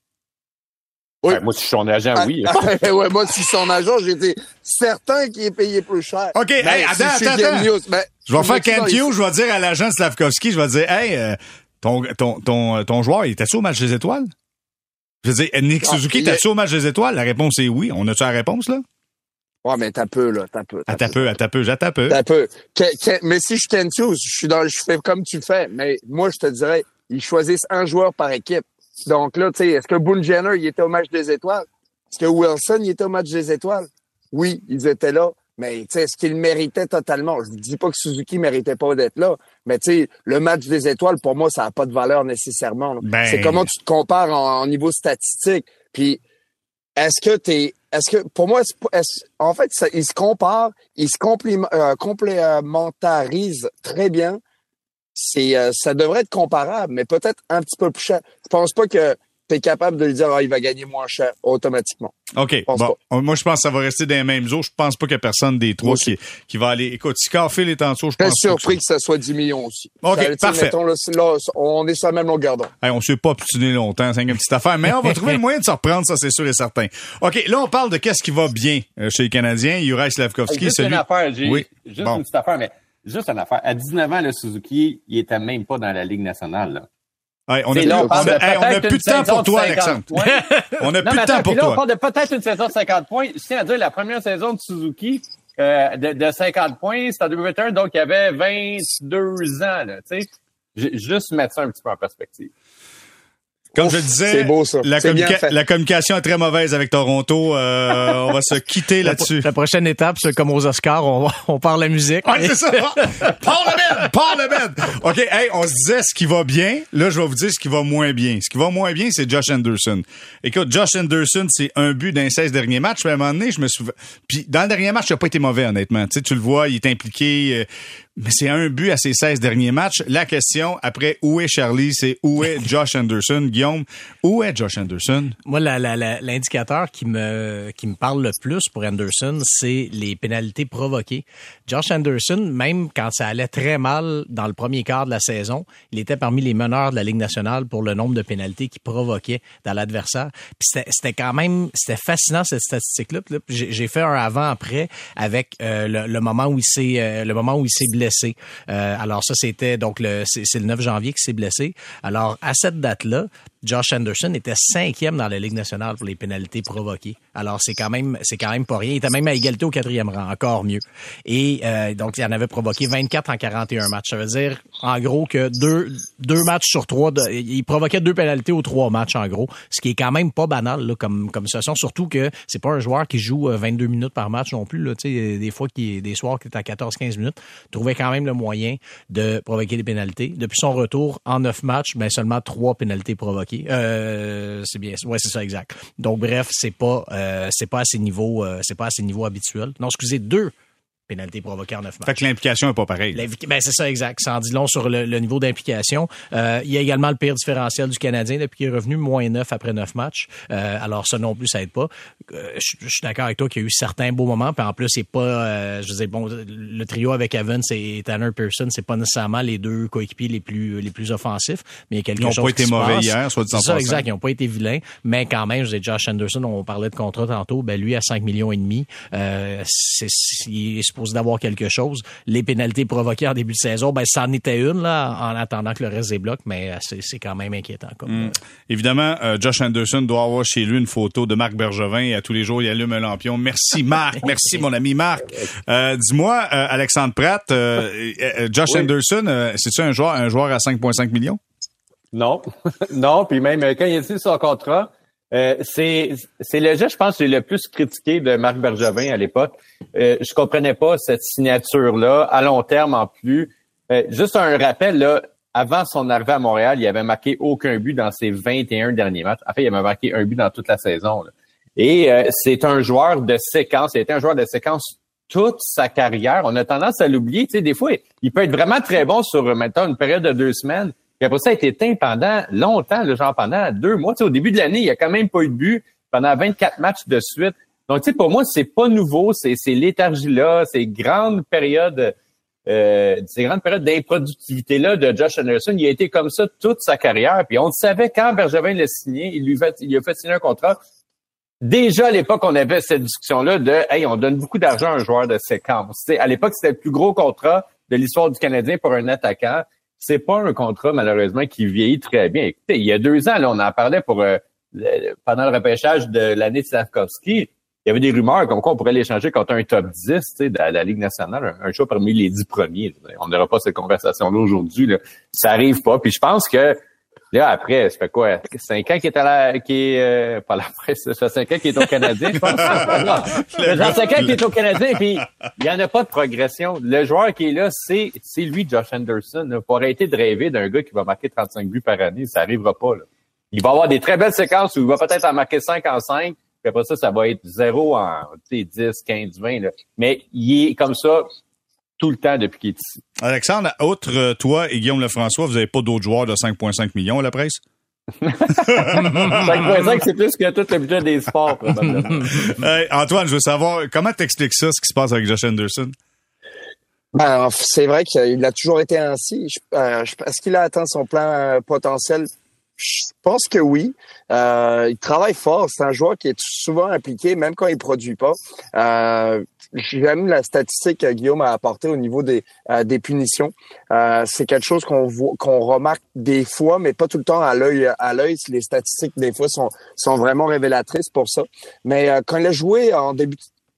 Oui. Ben, moi, si je suis son agent, ah, oui. Ah, ouais, moi, si je suis son agent, j'étais certain qu'il est payé plus cher. OK, ben, hey, attends, si attends, attends. News, ben, je vais faire Kent Hughes, je vais dire à l'agent de Slavkovski, je vais dire, hey, euh, ton, ton, ton, ton joueur, il était-tu au match des étoiles? Je veux dire, Nick ah, Suzuki, était-tu est... au match des étoiles? La réponse est oui. On a-tu la réponse, là? Ouais, mais t'as peu, là, t'as peu. T'as, t'as peu, t'as peu, t'as peu. T'as peu. Que, que, mais si je suis Kent Hughes, je suis dans, je fais comme tu fais. Mais moi, je te dirais, ils choisissent un joueur par équipe. Donc là, tu sais, est-ce que Boone Jenner, il était au match des étoiles? Est-ce que Wilson, il était au match des étoiles? Oui, ils étaient là. Mais, tu sais, est-ce qu'ils méritaient totalement? Je ne dis pas que Suzuki méritait pas d'être là. Mais, tu sais, le match des étoiles, pour moi, ça n'a pas de valeur nécessairement. Ben... C'est comment tu te compares en, en niveau statistique. Puis, est-ce que t'es, est-ce que, pour moi, est-ce, en fait, ça, ils se comparent, ils se compliment, euh, complémentarisent très bien. C'est, euh, ça devrait être comparable, mais peut-être un petit peu plus cher. Je pense pas que t'es capable de lui dire, ah, il va gagner moins cher automatiquement. OK. Bon. Pas. Moi, je pense que ça va rester dans les mêmes eaux. Je pense pas qu'il y a personne des trois qui, qui va aller. Écoute, si Caulfield est en dessous, je pense. Je suis surpris que, que ça soit dix millions aussi. OK, ça, parfait. Mettons, là, là, on est sur la même longueur d'onde. Hey, on s'est pas obstiné longtemps, c'est une petite affaire, mais on va trouver le moyen de se reprendre, ça, c'est sûr et certain. OK, là, on parle de qu'est-ce qui va bien chez les Canadiens. Juraj Slavkovski, juste celui... une affaire, j'ai oui. juste bon. une petite affaire, mais juste une affaire. À dix-neuf ans, le Suzuki, il était même pas dans la Ligue nationale, là. Ouais, on, a, là, on, on, a, hey, on a plus de temps pour toi, Alexandre. on a non, plus de temps pour là, toi. On parle de peut-être une saison de cinquante points. Je tiens à dire, la première saison de Suzuki, euh, de, de cinquante points, c'était en deux mille vingt et un, donc il y avait vingt-deux ans, là, tu sais. Juste mettre ça un petit peu en perspective. Comme Ouf, je le disais, c'est beau, ça. La, c'est communica- la communication est très mauvaise avec Toronto. Euh, on va se quitter là-dessus. La prochaine étape, c'est comme aux Oscars, on, on parle la musique. Ouais, c'est ça. Parle-le-ben! Parle-le-ben! OK, hey, on se disait ce qui va bien. Là, je vais vous dire ce qui va moins bien. Ce qui va moins bien, c'est Josh Anderson. Écoute, Josh Anderson, c'est un but d'un seize derniers matchs. À un moment donné, je me souviens... Puis dans le dernier match, il n'a pas été mauvais, honnêtement. Tu sais, tu le vois, il est impliqué... Euh... Mais c'est un but à ses seize derniers matchs. La question, après, où est Charlie? C'est où est Josh Anderson? Guillaume, où est Josh Anderson? Moi, la, la, la, l'indicateur qui me, qui me parle le plus pour Anderson, c'est les pénalités provoquées. Josh Anderson, même quand ça allait très mal dans le premier quart de la saison, il était parmi les meneurs de la Ligue nationale pour le nombre de pénalités qu'il provoquait dans l'adversaire. Puis c'était, c'était quand même, c'était fascinant cette statistique-là. Puis là, j'ai, j'ai fait un avant-après avec euh, le, le moment où il s'est, euh, le moment où il s'est blessé. Euh, alors ça, c'était donc le c'est, c'est le neuf janvier qu'il s'est blessé. Alors à cette date-là, Josh Anderson était cinquième dans la Ligue nationale pour les pénalités provoquées. Alors c'est quand même c'est quand même pas rien. Il était même à égalité au quatrième rang, encore mieux. Et euh, donc il en avait provoqué vingt-quatre en quarante et un matchs. Ça veut dire en gros que deux deux matchs sur trois, de, il provoquait deux pénalités aux trois matchs en gros, ce qui est quand même pas banal là, comme comme situation. Surtout que c'est pas un joueur qui joue vingt-deux minutes par match non plus là. Tu sais, des fois qui des soirs qui est à quatorze quinze minutes, trouvait quand même le moyen de provoquer des pénalités. Depuis son retour en neuf matchs, ben seulement trois pénalités provoquées. Euh, c'est bien, ouais, c'est ça, exact. Donc bref, c'est pas, euh, c'est pas à ces niveaux, euh, c'est pas à ces niveaux habituels. Non, excusez, deux pénalité provoquée en neuf matchs. Fait que l'implication n'est pas pareille. Ben, c'est ça, exact. Ça en dit long sur le, le niveau d'implication. Euh, il y a également le pire différentiel du Canadien depuis qu'il est revenu, moins neuf après neuf matchs. Euh, alors ça non plus, ça aide pas. Euh, je, je suis d'accord avec toi qu'il y a eu certains beaux moments, puis en plus, c'est pas, euh, je veux dire, bon, le trio avec Evans et Tanner Pearson, c'est pas nécessairement les deux coéquipiers les plus les plus offensifs, mais il y a quelque ils chose qui Ils n'ont pas été mauvais passe. hier, soit dit en C'est ça, passant. exact. Ils n'ont pas été vilains, mais quand même, je veux dire, Josh Anderson, on parlait de contrat tantôt, ben lui, à cinq millions et demi, euh, c'est, c'est, il est supposé d'avoir quelque chose. Les pénalités provoquées en début de saison, ben ça en était une là, en attendant que le reste débloque, mais c'est, c'est quand même inquiétant. Comme, mmh. Évidemment, euh, Josh Anderson doit avoir chez lui une photo de Marc Bergevin et à tous les jours, il allume un lampion. Merci Marc, merci mon ami Marc. Euh, dis-moi, euh, Alexandre Pratt, euh, euh, Josh oui. Anderson, euh, c'est-tu un joueur, un joueur à cinq virgule cinq millions? Non, non, puis même quand il a dit son contrat, Euh, c'est c'est le geste, je pense, que j'ai le plus critiqué de Marc Bergevin à l'époque. Euh, je comprenais pas cette signature-là, à long terme en plus. Euh, juste un rappel, là, avant son arrivée à Montréal, il avait marqué aucun but dans ses vingt et un derniers matchs. En fait, il avait marqué un but dans toute la saison. Là. Et euh, c'est un joueur de séquence. Il a été un joueur de séquence toute sa carrière. On a tendance à l'oublier. Tu sais, des fois, il peut être vraiment très bon sur, maintenant, une période de deux semaines. Puis après ça, il a été éteint pendant longtemps, là, genre pendant deux mois. Tu sais, au début de l'année, il n'y a quand même pas eu de but pendant vingt-quatre matchs de suite. Donc, tu sais, pour moi, c'est pas nouveau, c'est, c'est léthargie-là, ces grandes périodes, euh, ces grandes périodes d'improductivité-là de Josh Anderson. Il a été comme ça toute sa carrière. Puis on le savait, quand Bergevin l'a signé, il lui fait, il lui a fait signer un contrat. Déjà, à l'époque, on avait cette discussion-là de « Hey, on donne beaucoup d'argent à un joueur de séquence. » Tu sais, à l'époque, c'était le plus gros contrat de l'histoire du Canadien pour un attaquant. C'est pas un contrat, malheureusement, qui vieillit très bien. Écoutez, il y a deux ans, là, on en parlait pour euh, le, pendant le repêchage de l'année de Slavkovski. Il y avait des rumeurs comme quoi on pourrait l'échanger contre un top dix, tu sais, de la, la Ligue nationale, un, un choix parmi les dix premiers. On n'aura pas cette conversation-là aujourd'hui. Là. Ça arrive pas. Puis je pense que là, après, ça fait quoi? Cinq ans qu'il est à la, qui est, euh, pas la presse, ça fait cinq ans qu'il est au Canadien, je pense. Ça fait cinq ans qu'il est au Canadien, puis il y en a pas de progression. Le joueur qui est là, c'est, c'est lui, Josh Anderson. Il faut arrêter de rêver d'un gars qui va marquer trente-cinq buts par année. Ça arrivera pas, là. Il va avoir des très belles séquences où il va peut-être en marquer cinq en cinq, puis après ça, ça va être zéro en, tu sais, dix, quinze, vingt, là. Mais il est comme ça tout le temps depuis qu'il est ici. Alexandre, outre euh, toi et Guillaume Lefrançois, vous n'avez pas d'autres joueurs de cinq virgule cinq millions à la presse? cinq virgule cinq, c'est plus que tout le budget des sports, probablement. Hey, Antoine, je veux savoir, comment t'expliques ça, ce qui se passe avec Josh Anderson? Ben, c'est vrai qu'il a toujours été ainsi. Je, euh, je, est-ce qu'il a atteint son plein euh, potentiel? Je pense que oui. Euh, il travaille fort. C'est un joueur qui est souvent impliqué, même quand il produit pas. Euh, J'aime la statistique que Guillaume a apportée au niveau des euh, des punitions. Euh, c'est quelque chose qu'on voit, qu'on remarque des fois, mais pas tout le temps à l'œil. À l'œil, les statistiques des fois sont sont vraiment révélatrices pour ça. Mais euh, quand il a joué en début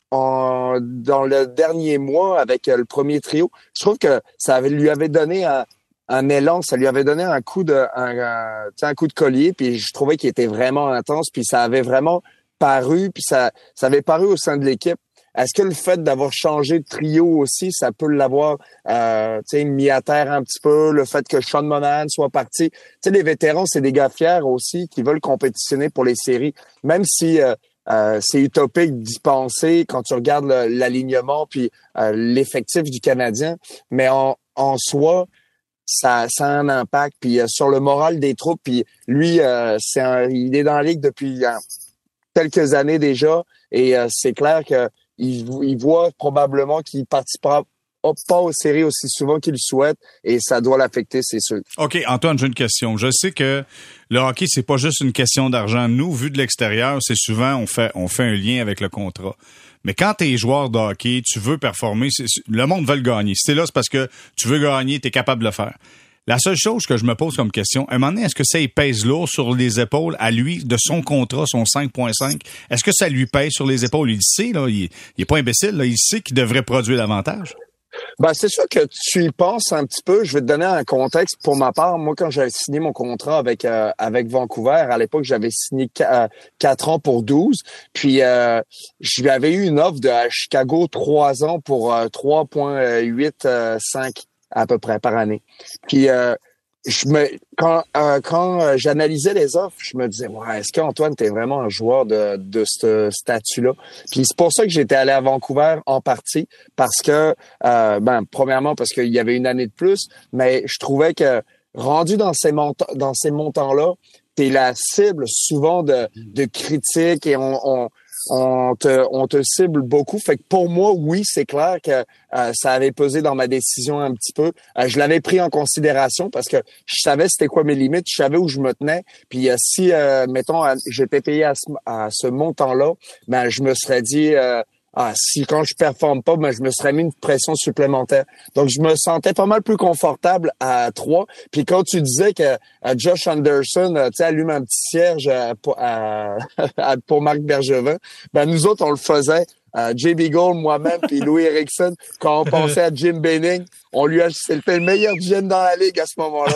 en dans le dernier mois avec euh, le premier trio, je trouve que ça avait, lui avait donné un un élan, ça lui avait donné un coup de un, un, un coup de collier, puis je trouvais qu'il était vraiment intense, puis ça avait vraiment paru, puis ça ça avait paru au sein de l'équipe. Est-ce que le fait d'avoir changé de trio aussi, ça peut l'avoir euh, tu sais, mis à terre un petit peu, le fait que Sean Monahan soit parti? Tu sais, les vétérans, c'est des gars fiers aussi qui veulent compétitionner pour les séries, même si euh, euh, c'est utopique d'y penser quand tu regardes le, l'alignement puis euh, l'effectif du Canadien, mais en, en soi, ça, ça a un impact puis euh, sur le moral des troupes. Puis lui, euh, c'est un, il est dans la ligue depuis euh, quelques années déjà, et euh, c'est clair que Il, il voit probablement qu'il participera pas aux séries aussi souvent qu'il le souhaite, et ça doit l'affecter, c'est sûr. OK, Antoine, j'ai une question. Je sais que le hockey, c'est pas juste une question d'argent. Nous, vu de l'extérieur, c'est souvent, on fait, on fait un lien avec le contrat. Mais quand t'es joueur de hockey, tu veux performer, c'est, le monde veut le gagner. Si t'es là, c'est parce que tu veux gagner, t'es capable de le faire. La seule chose que je me pose comme question, à un moment donné, est-ce que ça il pèse lourd sur les épaules à lui, de son contrat, son cinq virgule cinq? Est-ce que ça lui pèse sur les épaules? Il sait, là, il, il est pas imbécile, là, il sait qu'il devrait produire davantage. Ben, c'est sûr que tu y penses un petit peu. Je vais te donner un contexte pour ma part. Moi, quand j'avais signé mon contrat avec euh, avec Vancouver, à l'époque, j'avais signé quatre ans pour douze. Puis, euh, j'avais eu une offre de à Chicago trois ans pour euh, trois virgule quatre-vingt-cinq à peu près par année. Puis euh, je me quand euh, quand euh, j'analysais les offres, je me disais ouais, est-ce qu'Antoine t'es vraiment un joueur de de ce statut-là? Puis c'est pour ça que j'étais allé à Vancouver en partie, parce que euh, ben premièrement parce qu'il y avait une année de plus, mais je trouvais que rendu dans ces montants dans ces montants-là, t'es la cible souvent de de critiques, et on, on On te, on te cible beaucoup. Fait que pour moi, oui, c'est clair que euh, ça avait pesé dans ma décision un petit peu. Euh, je l'avais pris en considération parce que je savais c'était quoi mes limites, je savais où je me tenais. Puis euh, si, euh, mettons, j'étais payé à ce, à ce montant-là, ben je me serais dit... Euh, Ah, si quand je performe pas, ben je me serais mis une pression supplémentaire. Donc je me sentais pas mal plus confortable à trois. Puis quand tu disais que euh, Josh Anderson, euh, tu sais, allume un petit cierge euh, pour, euh, pour Marc Bergevin, ben nous autres on le faisait. Euh, J B Gold, moi-même, puis Louis Erickson, quand on pensait à Jim Benning, on lui a, c'était le meilleur G M dans la ligue à ce moment-là.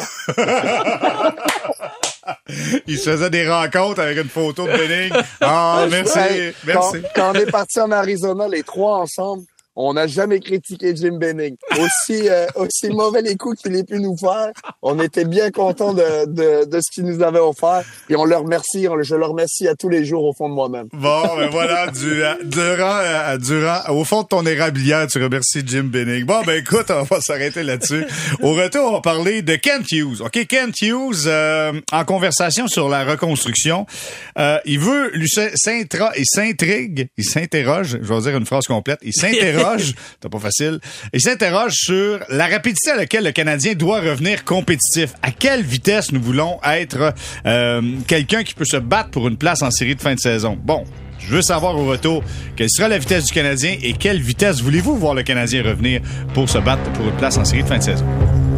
Il se faisait des rencontres avec une photo de Benning. Ah, merci, ouais, merci. Quand, quand on est parti en Arizona, les trois ensemble, on n'a jamais critiqué Jim Benning. Aussi euh, aussi mauvais les coups qu'il ait pu nous faire, on était bien contents de, de, de ce qu'il nous avait offert. Et on le remercie, on, je le remercie à tous les jours au fond de moi-même. Bon, ben voilà, du, durant, euh, durant, au fond de ton érablière, tu remercies Jim Benning. Bon, ben écoute, on va s'arrêter là-dessus. Au retour, on va parler de Kent Hughes. OK, Kent Hughes, euh, en conversation sur la reconstruction, euh, il veut, lui, s'intra, il s'intrigue, il s'interroge, je vais dire une phrase complète, il s'interroge c'est pas facile. Il s'interroge sur la rapidité à laquelle le Canadien doit revenir compétitif. À quelle vitesse nous voulons être euh, quelqu'un qui peut se battre pour une place en série de fin de saison? Bon, je veux savoir au retour quelle sera la vitesse du Canadien et quelle vitesse voulez-vous voir le Canadien revenir pour se battre pour une place en série de fin de saison?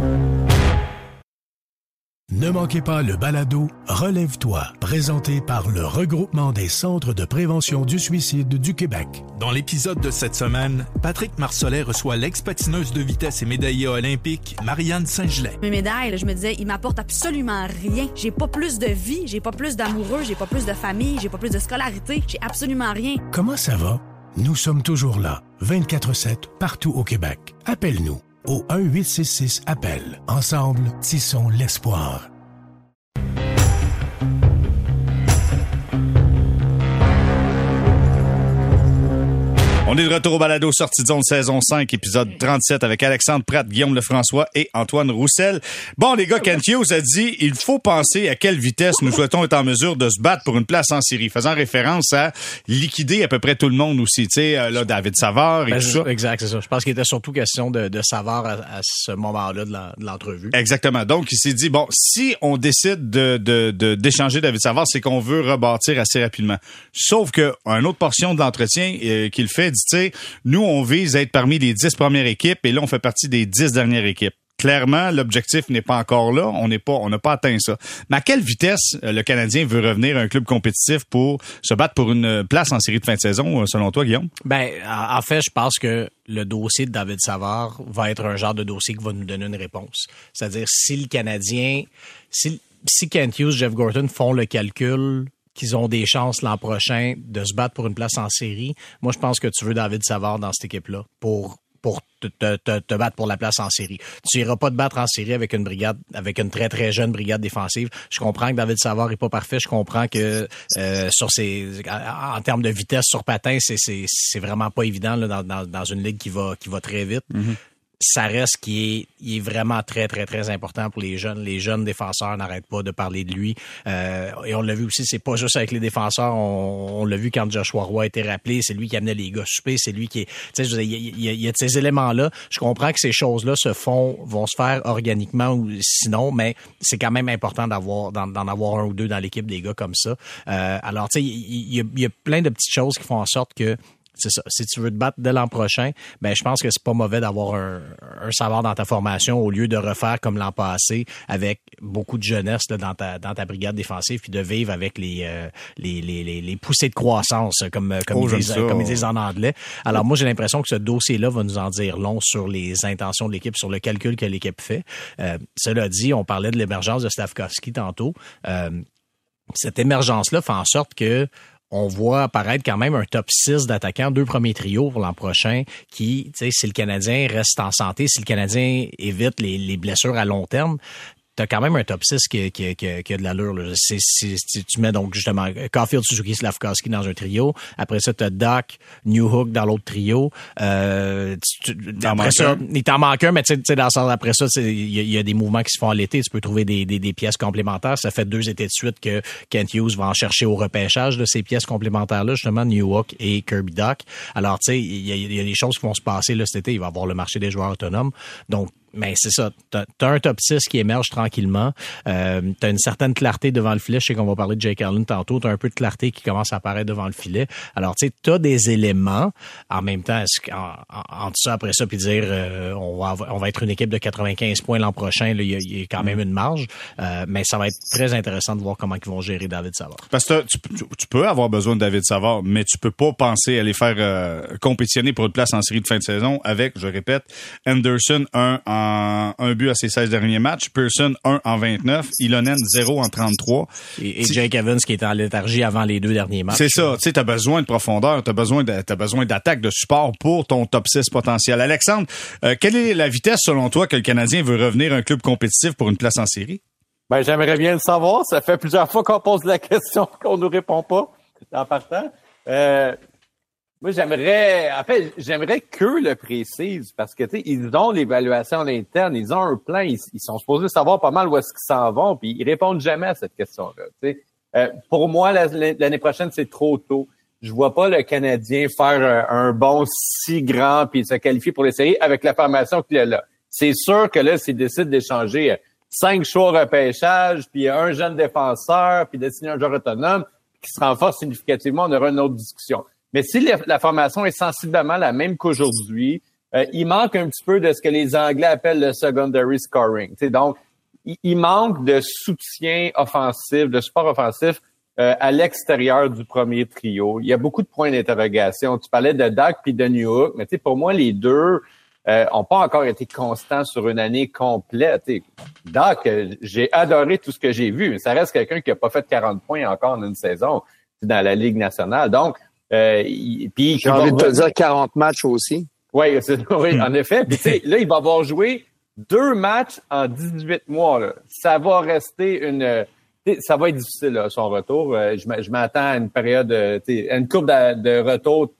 Ne manquez pas le balado Relève-toi, présenté par le Regroupement des centres de prévention du suicide du Québec. Dans l'épisode de cette semaine, Patrick Marcelet reçoit l'ex-patineuse de vitesse et médaillée olympique Marianne Saint-Gelais. Mes médailles, là, je me disais, ils m'apportent absolument rien. J'ai pas plus de vie, j'ai pas plus d'amoureux, j'ai pas plus de famille, j'ai pas plus de scolarité, j'ai absolument rien. Comment ça va? Nous sommes toujours là, vingt-quatre sept, partout au Québec. Appelle-nous au un huit six six appel. Ensemble, tissons l'espoir. On est de retour au balado Sortie de zone saison cinq, épisode trente-sept avec Alexandre Pratt, Guillaume Lefrançois et Antoine Roussel. Bon, les gars, Kent Hughes a dit il faut penser à quelle vitesse nous souhaitons être en mesure de se battre pour une place en série, faisant référence à liquider à peu près tout le monde aussi. Tu sais, là, David Savard et ben, tout ça. Exact, c'est ça. Je pense qu'il était surtout question de, de Savard à, à ce moment-là de, la, de l'entrevue. Exactement. Donc, il s'est dit, bon, si on décide de, de, de, d'échanger David Savard, c'est qu'on veut rebâtir assez rapidement. Sauf que, une autre portion de l'entretien euh, qu'il fait, dit, tu sais, nous, on vise à être parmi les dix premières équipes et là, on fait partie des dix dernières équipes. Clairement, l'objectif n'est pas encore là. On n'est pas, on n'a pas atteint ça. Mais à quelle vitesse euh, le Canadien veut revenir à un club compétitif pour se battre pour une place en série de fin de saison, selon toi, Guillaume? Ben, en fait, je pense que le dossier de David Savard va être un genre de dossier qui va nous donner une réponse. C'est-à-dire, si le Canadien, si, si Kent Hughes, Jeff Gorton font le calcul qu'ils ont des chances l'an prochain de se battre pour une place en série, moi, je pense que tu veux David Savard dans cette équipe-là pour pour te, te, te, te battre pour la place en série. Tu iras pas te battre en série avec une brigade, avec une très, très jeune brigade défensive. Je comprends que David Savard est pas parfait. Je comprends que euh, sur ses, en termes de vitesse sur patin, c'est, c'est, c'est vraiment pas évident là, dans, dans, dans une ligue qui va, qui va très vite. Mm-hmm. Ça reste qui est, il est vraiment très, très, très important pour les jeunes. Les jeunes défenseurs n'arrêtent pas de parler de lui. Euh, et on l'a vu aussi, c'est pas juste avec les défenseurs. On, on l'a vu quand Joshua Roy a été rappelé. C'est lui qui amenait les gars souper. C'est lui qui est, tu sais, je veux dire, il y, a, il y a de ces éléments-là. Je comprends que ces choses-là se font, vont se faire organiquement ou sinon, mais c'est quand même important d'avoir, d'en, d'en avoir un ou deux dans l'équipe des gars comme ça. Euh, alors, tu sais, il y, a, il y a plein de petites choses qui font en sorte que c'est ça. Si tu veux te battre dès l'an prochain, ben je pense que c'est pas mauvais d'avoir un, un Savard dans ta formation au lieu de refaire comme l'an passé avec beaucoup de jeunesse là, dans ta dans ta brigade défensive puis de vivre avec les euh, les, les les les poussées de croissance comme comme, oh, ils, disent, comme ils disent en anglais. Alors moi j'ai l'impression que ce dossier-là va nous en dire long sur les intentions de l'équipe, sur le calcul que l'équipe fait. Euh, cela dit, on parlait de l'émergence de Slafkovský tantôt. Euh, cette émergence-là fait en sorte que on voit apparaître quand même un top six d'attaquants, deux premiers trios pour l'an prochain qui, tu sais, si le Canadien reste en santé, si le Canadien évite les, les blessures à long terme, t'as quand même un top six qui, qui, qui, qui a de l'allure. Là. C'est, c'est, c'est, tu mets donc justement Caulfield, Suzuki, Slafkovský dans un trio. Après ça, t'as Doc, Newhook dans l'autre trio. Euh, tu, tu, après ça, un. il t'en manque un, mais tu sais, dans ça, après ça, il y, y a des mouvements qui se font à l'été. Tu peux trouver des, des, des pièces complémentaires. Ça fait deux étés de suite que Kent Hughes va en chercher au repêchage de ces pièces complémentaires-là, justement, Newhook et Kirby Doc. Alors, tu sais, il y, y a des choses qui vont se passer là cet été. Il va y avoir le marché des joueurs autonomes. Donc, mais c'est ça, t'as, t'as un top six qui émerge tranquillement, euh, t'as une certaine clarté devant le filet, je sais qu'on va parler de Jake Allen tantôt, t'as un peu de clarté qui commence à apparaître devant le filet, alors tu sais, t'as des éléments, en même temps, en, en, entre ça, après ça, puis dire, euh, on va on va être une équipe de quatre-vingt-quinze points l'an prochain, il y, y a quand même une marge, euh, mais ça va être très intéressant de voir comment ils vont gérer David Savard. Parce que tu, tu peux avoir besoin de David Savard, mais tu peux pas penser à les faire euh, compétitionner pour une place en série de fin de saison avec, je répète, Anderson, un en un but à ses seize derniers matchs, Pearson un en vingt-neuf, Ilonen zéro en trente-trois. Et, et Jake Evans qui est en léthargie avant les deux derniers matchs. C'est ça, tu sais, t'as besoin de profondeur, t'as besoin de, t'as besoin d'attaque, de support pour ton top six potentiel. Alexandre, euh, quelle est la vitesse selon toi que le Canadien veut revenir un club compétitif pour une place en série? Ben, j'aimerais bien le savoir. Ça fait plusieurs fois qu'on pose la question qu'on nous répond pas en partant. Euh, Moi, j'aimerais, en fait, j'aimerais qu'eux le précisent parce que, tu sais, ils ont l'évaluation à l'interne, ils ont un plan, ils, ils sont supposés savoir pas mal où est-ce qu'ils s'en vont, puis ils répondent jamais à cette question-là. Tu sais, euh, pour moi, la, l'année prochaine, c'est trop tôt. Je vois pas le Canadien faire un, un bond si grand puis se qualifier pour les séries avec la formation qu'il a là. C'est sûr que là, s'ils décident d'échanger cinq choix au repêchage, puis un jeune défenseur, puis de signer un joueur autonome qui se renforce significativement, on aura une autre discussion. Mais si la, la formation est sensiblement la même qu'aujourd'hui, euh, il manque un petit peu de ce que les Anglais appellent le secondary scoring. T'sais, donc, il, il manque de soutien offensif, de support offensif euh, à l'extérieur du premier trio. Il y a beaucoup de points d'interrogation. Tu parlais de Dak puis de Newhook, mais pour moi, les deux euh, ont pas encore été constants sur une année complète. T'sais, Dak, euh, j'ai adoré tout ce que j'ai vu, mais ça reste quelqu'un qui a pas fait quarante points encore en une saison dans la Ligue nationale. Donc, Euh, il, puis j'ai envie de te dire quarante matchs aussi. Oui, c'est, oui, en effet. Puis tu sais, là, il va avoir joué deux matchs en dix-huit mois. Là. Ça va rester une, ça va être difficile là, son retour. Je, je m'attends à une période, à une courbe de, de retour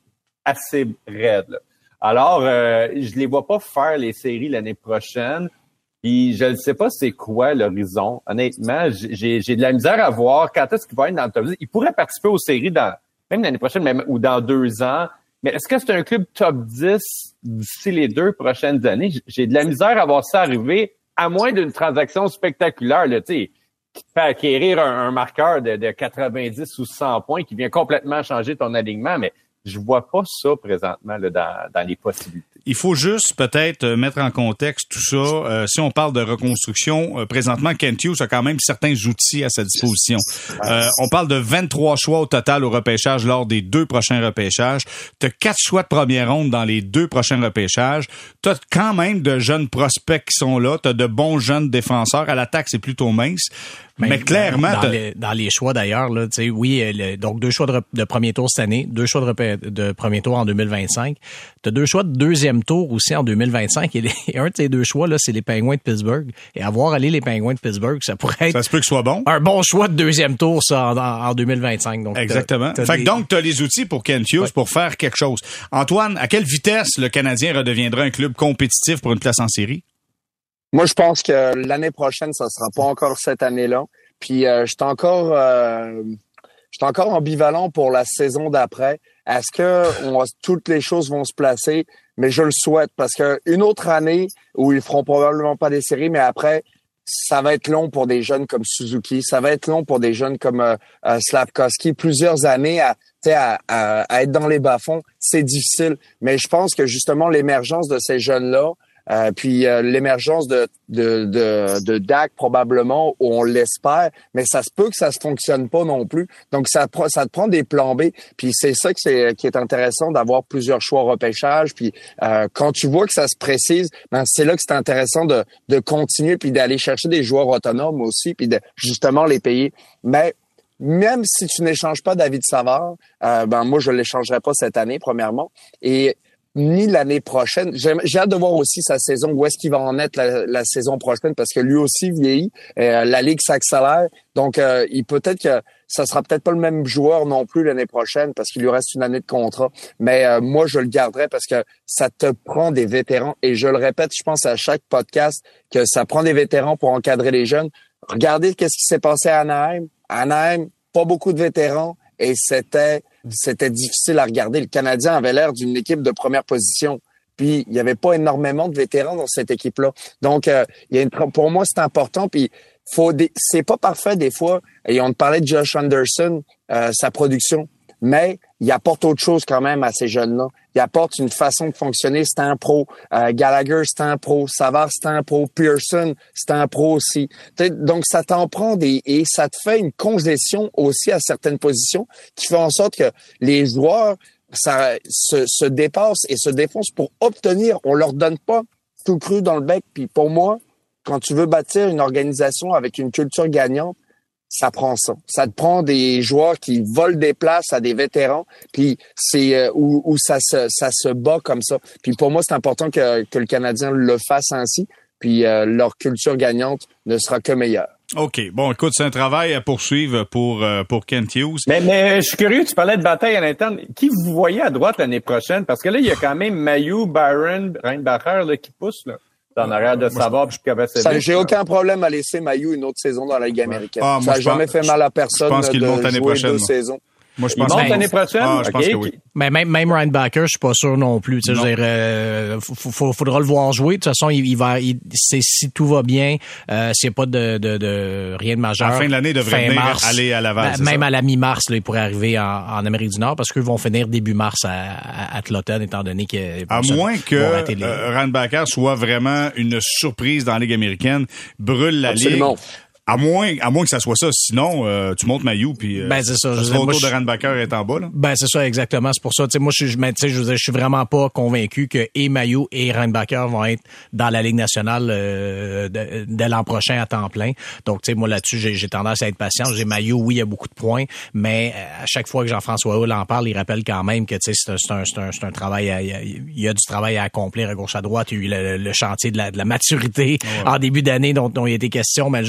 assez raide. Là. Alors, euh, je les vois pas faire les séries l'année prochaine. Puis je ne sais pas c'est quoi l'horizon. Honnêtement, j'ai, j'ai de la misère à voir quand est-ce qu'il va être dans le top dix. Il pourrait participer aux séries dans même l'année prochaine, même ou dans deux ans. Mais est-ce que c'est un club top dix d'ici les deux prochaines années? J'ai de la misère à voir ça arriver, à moins d'une transaction spectaculaire, là, tu sais, qui te fait acquérir un, un marqueur de, de quatre-vingt-dix ou cent points qui vient complètement changer ton alignement, mais je vois pas ça présentement là, dans, dans les possibilités. Il faut juste peut-être mettre en contexte tout ça. Euh, si on parle de reconstruction, euh, présentement, Kent Hughes a quand même certains outils à sa disposition. Euh, on parle de vingt-trois choix au total au repêchage lors des deux prochains repêchages. Tu as quatre choix de première ronde dans les deux prochains repêchages. Tu as quand même de jeunes prospects qui sont là. Tu as de bons jeunes défenseurs. À l'attaque, c'est plutôt mince. Mais, mais clairement... Dans, les, dans les choix, d'ailleurs, là, tu sais, oui, le, donc deux choix de, de premier tour cette année, deux choix de, repé, de premier tour en deux mille vingt-cinq. Tu as deux choix de deuxième tour aussi en deux mille vingt-cinq. Et, les, et un de ces deux choix, là, c'est les Penguins de Pittsburgh. Et avoir allé les Penguins de Pittsburgh, ça pourrait être... Ça se peut que ce soit bon. Un bon choix de deuxième tour, ça, en, en deux mille vingt-cinq. Donc, exactement. T'as, t'as fait des... que donc, tu as les outils pour Kent Hughes ouais. pour faire quelque chose. Antoine, à quelle vitesse le Canadien redeviendra un club compétitif pour une place en série? Moi, je pense que l'année prochaine, ça sera pas encore cette année-là. Puis euh, je suis encore euh, je suis encore ambivalent pour la saison d'après. Est-ce que on, toutes les choses vont se placer? Mais je le souhaite parce que une autre année où ils feront probablement pas des séries, mais après, ça va être long pour des jeunes comme Suzuki, ça va être long pour des jeunes comme euh, euh, Slafkovsky. Plusieurs années à, à, à, à être dans les bas-fonds, c'est difficile. Mais je pense que justement l'émergence de ces jeunes-là, Euh, puis euh, l'émergence de de de, de Dak probablement, où on l'espère, mais ça se peut que ça se fonctionne pas non plus. Donc ça ça te prend des plans B. Puis c'est ça que c'est qui est intéressant d'avoir plusieurs choix au repêchage. Puis euh, quand tu vois que ça se précise, ben c'est là que c'est intéressant de de continuer puis d'aller chercher des joueurs autonomes aussi, puis de justement les payer. Mais même si tu n'échanges pas David Savard, euh, ben moi je l'échangerai pas cette année premièrement. Et ni l'année prochaine. J'ai, j'ai hâte de voir aussi sa saison, où est-ce qu'il va en être la, la saison prochaine, parce que lui aussi vieillit. Euh, la Ligue s'accélère. Donc, euh, il peut-être que ça sera peut-être pas le même joueur non plus l'année prochaine, parce qu'il lui reste une année de contrat. Mais euh, moi, je le garderai parce que ça te prend des vétérans. Et je le répète, je pense à chaque podcast, que ça prend des vétérans pour encadrer les jeunes. Regardez qu'est-ce qui s'est passé à Anaheim. À Anaheim, pas beaucoup de vétérans. Et c'était c'était difficile à regarder. Le Canadien avait l'air d'une équipe de première position. Puis, il n'y avait pas énormément de vétérans dans cette équipe-là. Donc, euh, il y a une, pour moi, c'est important. Puis, faut des, c'est pas parfait des fois. Et on parlait de Josh Anderson, euh, sa production. Mais il apporte autre chose quand même à ces jeunes-là. Il apporte une façon de fonctionner. C'est un pro. Euh, Gallagher, c'est un pro. Savard, c'est un pro. Pearson, c'est un pro aussi. Donc, ça t'en prend des... Et ça te fait une congestion aussi à certaines positions qui fait en sorte que les joueurs ça se, se dépassent et se défoncent pour obtenir. On leur donne pas tout cru dans le bec. Puis pour moi, quand tu veux bâtir une organisation avec une culture gagnante, ça prend ça. Ça te prend des joueurs qui volent des places à des vétérans, puis c'est euh, où, où ça se ça se bat comme ça. Puis pour moi, c'est important que, que le Canadien le fasse ainsi, puis euh, leur culture gagnante ne sera que meilleure. OK. Bon, écoute, c'est un travail à poursuivre pour euh, pour Kent Hughes. Mais, mais je suis curieux, tu parlais de bataille à l'interne. Qui vous voyez à droite l'année prochaine? Parce que là, il y a quand même Mailloux, Byron, Reinbacher là, qui poussent, là. En arrière de Savard, puis Kovacevic. J'ai aucun problème à laisser Mailloux une autre saison dans la Ligue américaine. Ah, ça n'a jamais pense, fait mal à personne je pense qu'il de monte l'année jouer prochaine, deux moi. saisons. Moi, je Il pense monte que... l'année prochaine? Ah, je okay. pense que oui. Mais même, même Reinbacher, je suis pas sûr non plus. Tu sais, je veux dire, euh, faut, faut, faudra le voir jouer. De toute façon, il, il va, il, c'est, si tout va bien, euh, s'il n'y a pas de, de, de, rien de majeur. À la fin de l'année, il devrait venir mars, aller à Laval. Ben, même ça? à la mi-mars, là, il pourrait arriver en, en Amérique du Nord parce qu'eux vont finir début mars à, à, à l'automne, étant donné que. À ça, moins que les... euh, Reinbacher soit vraiment une surprise dans la Ligue américaine, brûle la Absolument. Ligue. À moins, à moins que ça soit ça. Sinon, euh, tu montes Mailloux, puis euh, ben, c'est ça. ça Je sera moi, autour je... de Reinbacher est en bas. Là. Ben, c'est ça, exactement. C'est pour ça. Tu sais, moi, je suis, tu sais, je, je suis vraiment pas convaincu que et Mailloux et Reinbacher vont être dans la Ligue nationale euh, de, dès l'an prochain à temps plein. Donc, tu sais, moi, là-dessus, j'ai, j'ai tendance à être patient. J'ai Mailloux, oui, il y a beaucoup de points, mais à chaque fois que Jean-François Houle en parle, il rappelle quand même que, tu sais, c'est un, c'est un, c'est un, c'est un travail à, il y a du travail à accomplir à gauche à droite. Il y a eu le, le chantier de la, de la maturité ouais. en début d'année dont, dont il a été question, mais le jeu défensif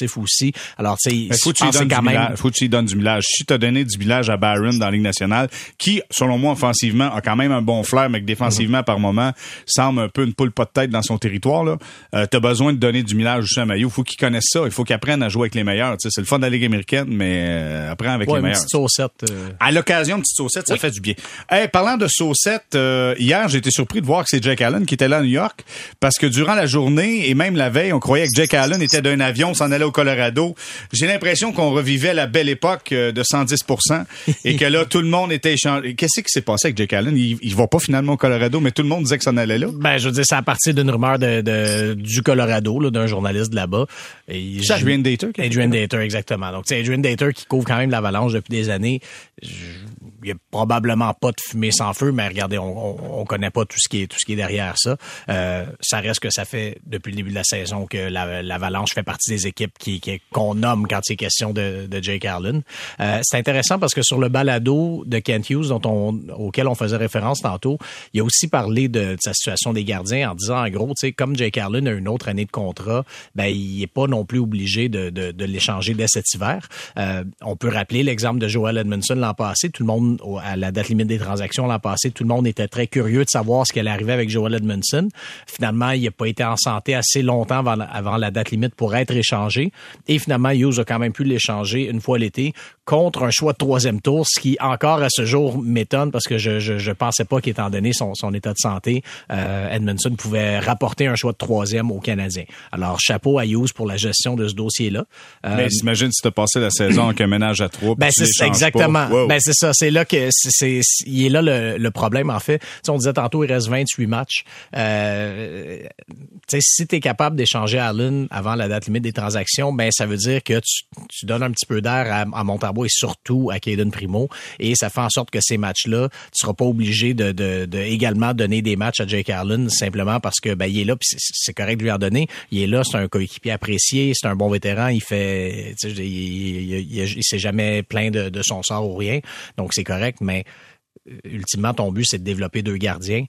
offensif aussi. Alors, tu sais, il faut que tu lui donnes quand même... faut que tu lui donnes du millage. Si tu as donné du millage à Barron dans la Ligue nationale, qui, selon moi, offensivement, a quand même un bon flair, mais que défensivement, mm-hmm. par moment, semble un peu une poule pas de tête dans son territoire, là, euh, tu as besoin de donner du millage aussi à Mailloux. Il faut qu'il connaisse ça. Il faut qu'il apprenne à jouer avec les meilleurs. Tu sais, c'est le fun de la Ligue américaine, mais euh, apprends avec ouais, les meilleurs. Une petite saucette. Euh... À l'occasion, une petite saucette, ça oui. fait du bien. Hey, parlant de saucette, euh, hier, j'ai été surpris de voir que c'est Jake Allen qui était là à New York, parce que durant la journée et même la veille, on croyait que Jake Allen était d'un avion, s'en allait au Colorado. J'ai l'impression qu'on revivait la belle époque de cent dix pour cent et que là, tout le monde était échangé. Qu'est-ce qui s'est passé avec Jake Allen? Il, il va pas finalement au Colorado, mais tout le monde disait que ça en allait là. Ben, je veux dire, c'est à partir d'une rumeur de, de, du Colorado, là, d'un journaliste de là-bas. Et c'est Adrian Dater? Adrian Dater, exactement. Donc, c'est Adrian Dater qui couvre quand même l'Avalanche depuis des années. Je, il y a probablement pas de fumée sans feu, mais regardez, on, on, on connaît pas tout ce qui est tout ce qui est derrière ça. Euh, ça reste que ça fait depuis le début de la saison que la, l'Avalanche fait partie des équipes qui, qui qu'on nomme quand c'est question de, de Jake Allen. Euh, c'est intéressant parce que sur le balado de Kent Hughes dont on, auquel on faisait référence tantôt, il a aussi parlé de, de sa situation des gardiens en disant en gros, tu sais, comme Jake Allen a une autre année de contrat, ben il est pas non plus obligé de, de, de l'échanger dès cet hiver. Euh, on peut rappeler l'exemple de Joel Edmondson l'an passé. Tout le monde à la date limite des transactions l'an passé, tout le monde était très curieux de savoir ce qui allait arriver avec Joel Edmondson. Finalement, il n'a pas été en santé assez longtemps avant la, avant la date limite pour être échangé. Et finalement, Hughes a quand même pu l'échanger une fois l'été contre un choix de troisième tour, ce qui encore à ce jour m'étonne parce que je je, je pensais pas qu'étant donné son, son état de santé, euh, Edmondson pouvait rapporter un choix de troisième aux Canadiens. Alors, chapeau à Hughes pour la gestion de ce dossier-là. Euh, Mais imagine si tu as passé la saison avec un ménage à trois. Ben c'est ça, exactement. Wow. Ben c'est ça, c'est là que c'est, c'est il est là le, le problème en fait. Tu sais, on disait tantôt il reste vingt-huit matchs. Euh, tu sais, si tu es capable d'échanger Allen avant la date limite des transactions, ben ça veut dire que tu, tu donnes un petit peu d'air à, à Montembeault et surtout à Caden Primo et ça fait en sorte que ces matchs-là, tu seras pas obligé de, de, de également donner des matchs à Jake Allen simplement parce que ben il est là puis c'est, c'est correct de lui en donner. Il est là, c'est un coéquipier apprécié, c'est un bon vétéran, il fait, tu sais, il, il, il, il, il s'est jamais plaint de, de son sort ou rien, donc c'est correct, mais ultimement, ton but, c'est de développer deux gardiens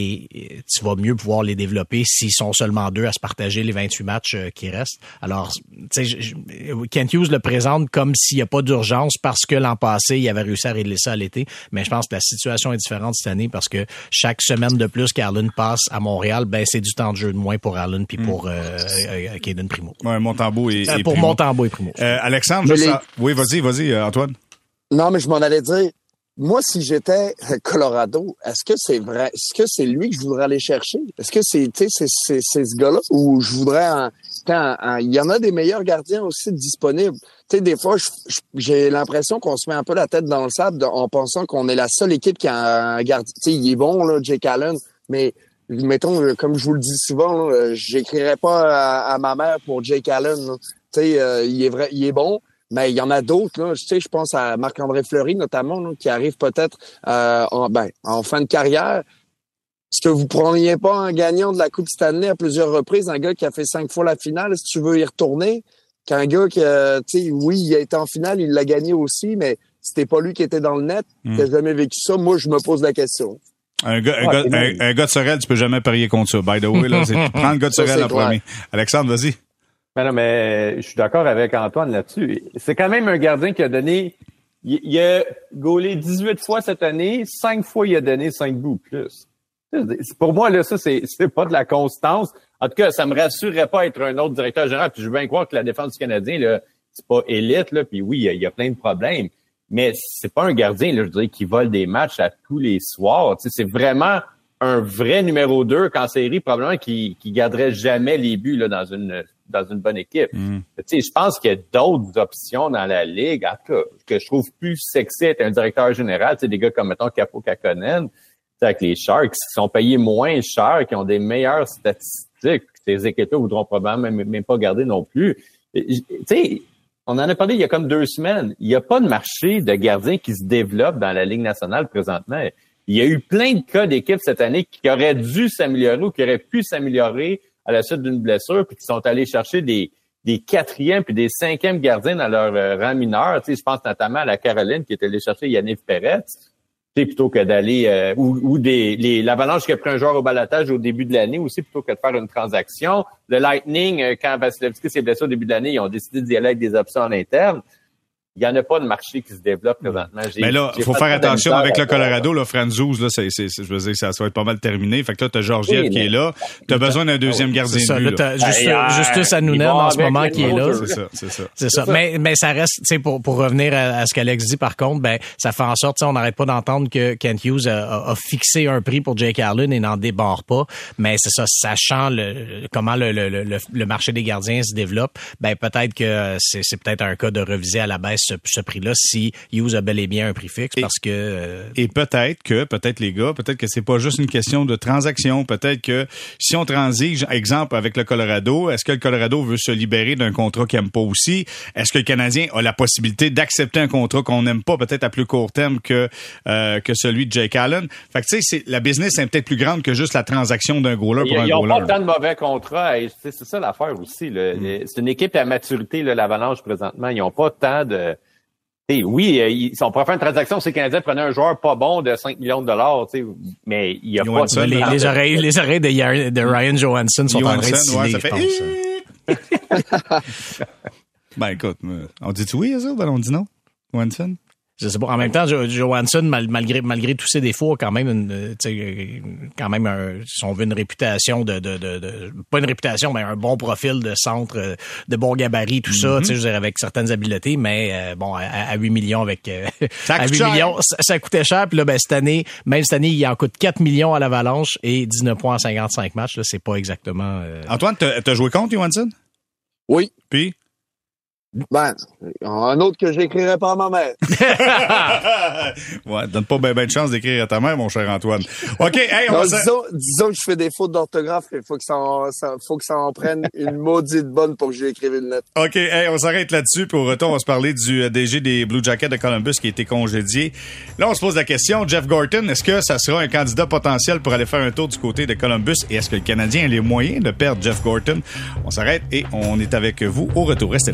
et tu vas mieux pouvoir les développer s'ils sont seulement deux à se partager les vingt-huit matchs qui restent. Alors, tu sais, Kent Hughes le présente comme s'il n'y a pas d'urgence parce que l'an passé, il avait réussi à régler ça à l'été. Mais je pense que la situation est différente cette année parce que chaque semaine de plus qu'Allen passe à Montréal, ben c'est du temps de jeu de moins pour Allen puis pour mm. euh, euh, Caden Primo. Ouais, Montembeault et, euh, et Pour Primo. Montembeault et Primo. Euh, Alexandre, je les... ça... oui, vas-y, vas-y, Antoine. Non, mais je m'en allais dire. Moi, si j'étais Colorado, est-ce que c'est vrai? Est-ce que c'est lui que je voudrais aller chercher? Est-ce que c'est, tu sais, c'est, c'est, c'est ce gars-là? Ou je voudrais un, un, un, il y en a des meilleurs gardiens aussi disponibles. Tu sais, des fois, je, je, j'ai l'impression qu'on se met un peu la tête dans le sable de, en pensant qu'on est la seule équipe qui a un gardien. Tu sais, il est bon, là, Jake Allen, mais mettons, comme je vous le dis souvent, là, j'écrirais pas à, à ma mère pour Jake Allen. Tu sais, euh, il est vrai, il est bon. Mais il y en a d'autres, là. Tu sais, je pense à Marc-André Fleury, notamment, là, qui arrive peut-être euh, en, ben, en fin de carrière. Est-ce que vous preniez pas un gagnant de la Coupe Stanley à plusieurs reprises, un gars qui a fait cinq fois la finale, si tu veux y retourner, qu'un gars qui, euh, tu sais, oui, il a été en finale, il l'a gagné aussi, mais c'était pas lui qui était dans le net, mmh. qui a jamais vécu ça. Moi, je me pose la question. Un gars, un, ah, gars, un, un gars de Sorel, tu peux jamais parier contre ça. By the way, là, c'est, prends le gars de Sorel en premier. Alexandre, vas-y. Mais non, mais je suis d'accord avec Antoine là-dessus. C'est quand même un gardien qui a donné, il, il a gaulé dix-huit fois cette année, cinq fois il a donné cinq buts plus. Pour moi, là, ça, c'est, c'est pas de la constance. En tout cas, ça me rassurerait pas être un autre directeur général. Puis je veux bien croire que la défense du Canadien, là, c'est pas élite, là. Puis oui, il y a, il y a plein de problèmes. Mais c'est pas un gardien, là, je dirais, qui vole des matchs à tous les soirs. Tu sais, c'est vraiment un vrai numéro deux qu'en série, probablement, qui, qui garderait jamais les buts, là, dans une, dans une bonne équipe. Mm. Tu sais, je pense qu'il y a d'autres options dans la ligue, en tout cas, que je trouve plus sexy être un directeur général. Tu sais, des gars comme, mettons, Capo Kakkonen, tu sais, avec les Sharks, qui sont payés moins cher, qui ont des meilleures statistiques. Ces équipes-là voudront probablement même, même pas garder non plus. Tu sais, on en a parlé il y a comme deux semaines. Il n'y a pas de marché de gardiens qui se développe dans la Ligue nationale présentement. Il y a eu plein de cas d'équipes cette année qui auraient dû s'améliorer ou qui auraient pu s'améliorer à la suite d'une blessure, puis qui sont allés chercher des, des quatrièmes puis des cinquièmes gardiens dans leur euh, rang mineur. Tu sais, je pense notamment à la Caroline qui est allée chercher Yaniv Peretz. plutôt que d'aller euh, ou, ou des les l'Avalanche qui a pris un joueur au balotage au début de l'année aussi plutôt que de faire une transaction. Le Lightning, euh, quand Vasilevskiy s'est blessé au début de l'année, ils ont décidé d'y aller avec des options en interne. Il n'y en a pas de marché qui se développe présentement. J'ai, mais là, il faut faire attention avec le Colorado, là, Franzouz, là, c'est, c'est, c'est, je veux dire, ça, ça va être pas mal terminé. Fait que là, t'as Georgiev oui, qui est là. T'as besoin d'un deuxième gardien ça, de but. Là, là. Juste, euh, Justus Hanonen en ce moment qui est là. C'est ça, c'est ça. C'est ça. Mais, mais ça reste, tu sais, pour, pour revenir à, à ce qu'Alex dit, par contre, ben, ça fait en sorte, tu sais, on n'arrête pas d'entendre que Kent Hughes a, a, a fixé un prix pour Jake Allen et n'en débarre pas. Mais c'est ça, sachant le, comment le, le, le, le marché des gardiens se développe, ben, peut-être que c'est, c'est peut-être un cas de reviser à la baisse ce, ce prix-là. Si Hughes a bel et bien un prix fixe parce que... Euh... Et peut-être que, peut-être les gars, peut-être que c'est pas juste une question de transaction. Peut-être que si on transige, exemple avec le Colorado, est-ce que le Colorado veut se libérer d'un contrat qu'il n'aime pas aussi? Est-ce que le Canadien a la possibilité d'accepter un contrat qu'on n'aime pas, peut-être à plus court terme que euh, que celui de Jake Allen? Fait que tu sais, c'est, la business est peut-être plus grande que juste la transaction d'un goaler pour un goaler. Ils n'ont pas là. tant de mauvais contrats. Et c'est, c'est ça l'affaire aussi. Là. Mm. C'est une équipe à maturité, là, l'Avalanche, présentement. Ils n'ont pas tant de... T'sais, oui, ils, si on pourrait faire une transaction, si les Canadiens prenaient un joueur pas bon de cinq millions de dollars, mais il y a Johansson, pas... Les, les, oreilles, les oreilles de, Yar, de Ryan Johansson sont Johansson, en train de signer, ouais, ça je fait... pense. Ben écoute, on dit oui à ça? Ben on dit non? Johansson? Je sais pas. En même temps, Johansson, mal, malgré malgré tous ses défauts, a quand même une, quand même un, si on veut une réputation de, de, de, de, pas une réputation, mais un bon profil de centre, de bon gabarit, tout mm-hmm. ça, tu sais, je veux dire, avec certaines habiletés, mais euh, bon, à, à huit millions avec, euh, ça à huit cher. millions, ça, ça coûtait cher. Puis là, ben cette année, même cette année, il en coûte quatre millions à l'Avalanche et dix-neuf points en cinquante-cinq matchs. Là, c'est pas exactement. Euh... Antoine, t'as, t'as joué contre Johansson? Oui. Puis? Ben, un autre que j'écrirais pas à ma mère. Ouais, donne pas ben, ben de chance d'écrire à ta mère, mon cher Antoine. OK, hey, on non, va... disons, disons que je fais des fautes d'orthographe, il faut que ça en, ça, faut que ça en prenne une maudite bonne pour que j'ai écrivé une lettre. OK, hey, on s'arrête là-dessus, puis au retour, on va se parler du D G des Blue Jackets de Columbus qui a été congédié. Là, on se pose la question, Jeff Gorton, est-ce que ça sera un candidat potentiel pour aller faire un tour du côté de Columbus et est-ce que le Canadien a les moyens de perdre Jeff Gorton? On s'arrête et on est avec vous au retour. Restez là.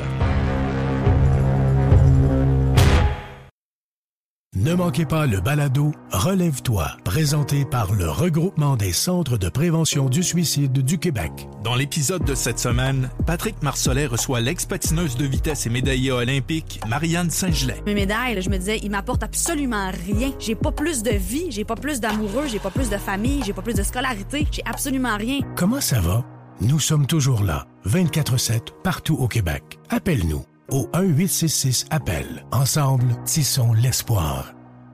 Ne manquez pas le balado Relève-toi, présenté par le regroupement des centres de prévention du suicide du Québec. Dans l'épisode de cette semaine, Patrick Marcelet reçoit l'ex-patineuse de vitesse et médaillée olympique Marianne Saint-Gelais. Mes médailles, là, je me disais, ils m'apportent absolument rien. J'ai pas plus de vie, j'ai pas plus d'amoureux, j'ai pas plus de famille, j'ai pas plus de scolarité, j'ai absolument rien. Comment ça va? Nous sommes toujours là, vingt-quatre sept, partout au Québec. Appelle-nous au un huit six six appel. Ensemble, tissons l'espoir.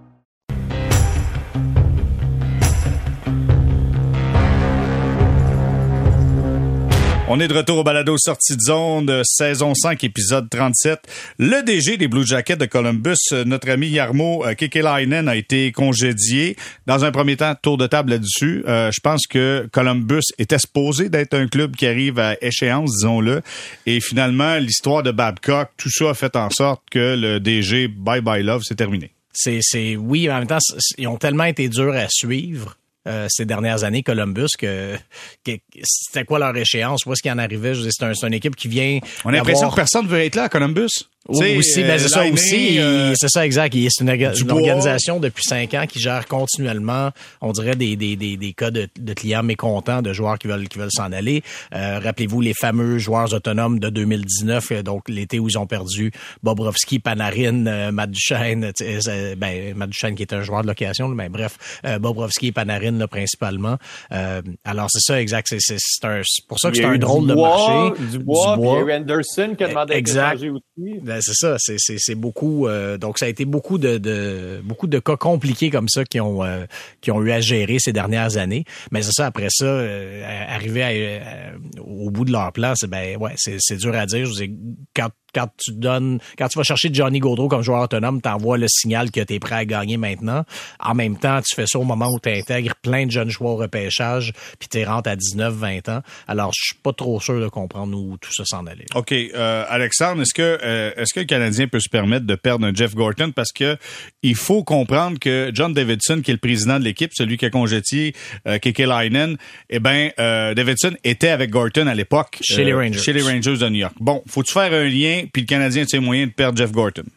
On est de retour au balado Sortie de zone de saison cinq, épisode trente-sept. Le D G des Blue Jackets de Columbus, notre ami Jarmo Kekalainen, a été congédié. Dans un premier temps, tour de table là-dessus. Euh, je pense que Columbus était supposé d'être un club qui arrive à échéance, disons-le. Et finalement, l'histoire de Babcock, tout ça a fait en sorte que le D G Bye Bye Love, c'est terminé. C'est, c'est, oui, en même temps, ils ont tellement été durs à suivre. Euh, ces dernières années, Columbus, que, que c'était quoi leur échéance? Où est-ce qu'il en arrivait? Je veux dire, c'est, un, c'est une équipe qui vient... On a l'impression que personne ne veut être là à Columbus. Oui, aussi, ben, c'est ça aussi. Euh, c'est ça, exact. C'est une, une organisation depuis cinq ans qui gère continuellement, on dirait, des, des, des, des cas de, de clients mécontents, de joueurs qui veulent, qui veulent s'en aller. Euh, rappelez-vous les fameux joueurs autonomes de deux mille dix-neuf, donc l'été où ils ont perdu Bobrovski, Panarin, euh, Matt Duchene, euh, ben, Matt Duchene qui est un joueur de location, mais bref, euh, Bobrovski et Panarin, là, principalement. Euh, alors, c'est ça, exact. C'est, c'est, c'est, un, c'est pour ça que c'est un drôle de marché. Dubois, Dubois, puis Anderson qui a demandé à être échangé aussi. Ben, c'est ça, c'est, c'est, c'est beaucoup. Euh, donc, ça a été beaucoup de, de beaucoup de cas compliqués comme ça qui ont euh, qui ont eu à gérer ces dernières années. Mais c'est ça, après ça, euh, arriver à, à, au bout de leur plan, c'est ben ouais, c'est, c'est dur à dire. Je veux dire, quand Quand tu donnes, quand tu vas chercher Johnny Gaudreau comme joueur autonome, t'envoies le signal que t'es prêt à gagner maintenant. En même temps, tu fais ça au moment où t'intègres plein de jeunes joueurs au repêchage, puis t'es rentres à dix-neuf vingt ans. Alors, je suis pas trop sûr de comprendre où tout ça s'en allait. OK. Euh, Alexandre, est-ce que, euh, est-ce que le Canadien peut se permettre de perdre un Jeff Gorton? Parce que il faut comprendre que John Davidson, qui est le président de l'équipe, celui qui a congédié euh, Kekalainen, eh ben, euh, Davidson était avec Gorton à l'époque. Chez euh, les Rangers. Chez les Rangers de New York. Bon, faut-tu faire un lien, puis le Canadien a-t-il moyen de perdre Jeff Gorton?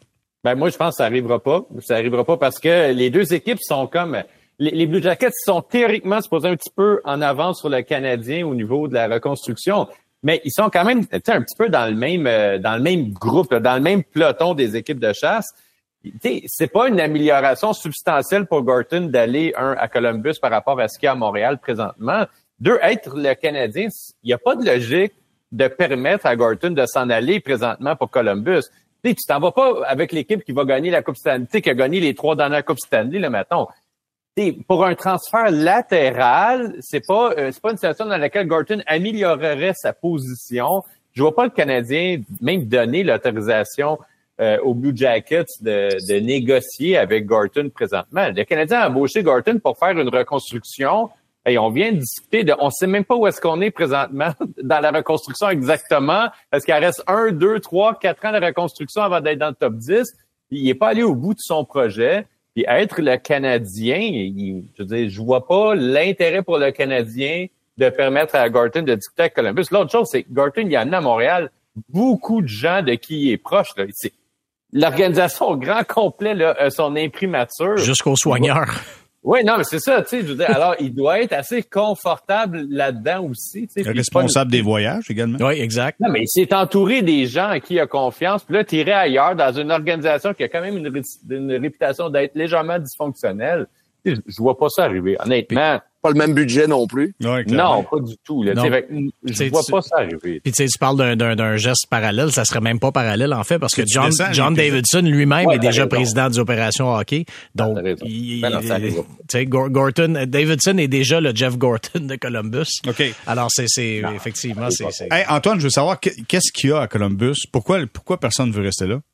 Ben moi, je pense que ça arrivera pas. Ça arrivera pas parce que les deux équipes sont comme... Les, les Blue Jackets sont théoriquement supposés un petit peu en avance sur le Canadien au niveau de la reconstruction, mais ils sont quand même un petit peu dans le même euh, dans le même groupe, là, dans le même peloton des équipes de chasse. T'sais, c'est pas une amélioration substantielle pour Gorton d'aller, un, à Columbus par rapport à ce qu'il y a à Montréal présentement. Deux, être le Canadien, il n'y a pas de logique de permettre à Gorton de s'en aller présentement pour Columbus. T'sais, tu t'en vas pas avec l'équipe qui va gagner la Coupe Stanley, qui a gagné les trois dernières Coupes Stanley, là, mettons. T'sais, pour un transfert latéral, c'est pas euh, c'est pas une situation dans laquelle Gorton améliorerait sa position. Je vois pas le Canadien même donner l'autorisation euh, aux Blue Jackets de, de négocier avec Gorton présentement. Le Canadien a embauché Gorton pour faire une reconstruction. Et on vient de discuter de, on sait même pas où est-ce qu'on est présentement dans la reconstruction exactement, parce qu'il reste un, deux, trois, quatre ans de reconstruction avant d'être dans le top dix. Il est pas allé au bout de son projet. Puis être le Canadien, il, je veux dire, je vois pas l'intérêt pour le Canadien de permettre à Gorton de discuter avec Columbus. L'autre chose, c'est que Gorton, il a amené à Montréal beaucoup de gens de qui il est proche. Là. C'est, l'organisation au grand complet là, a son imprimature. Jusqu'aux soigneurs. Oui, non, mais c'est ça, tu sais, je veux dire, alors, il doit être assez confortable là-dedans aussi, tu sais. Le responsable une... des voyages, également. Oui, exact. Non, mais il s'est entouré des gens à qui il a confiance, puis là, t'irais ailleurs dans une organisation qui a quand même une, ré... une réputation d'être légèrement dysfonctionnelle. Je, je vois pas ça arriver, honnêtement. Pas le même budget non plus. Ouais, non, pas du tout. Là. Fait, je t'sais, vois tu, pas ça arriver. Puis tu sais, tu parles d'un, d'un, d'un geste parallèle, ça serait même pas parallèle en fait, parce que John, descends, John Davidson lui-même ouais, est déjà raison. président des opérations hockey. Donc, il, ben non, tu sais, Gorton, Davidson est déjà le Jeff Gorton de Columbus. Ok. Alors c'est, c'est non, effectivement, c'est. c'est... Hey, Antoine, je veux savoir qu'est-ce qu'il y a à Columbus. Pourquoi, pourquoi personne ne veut rester là?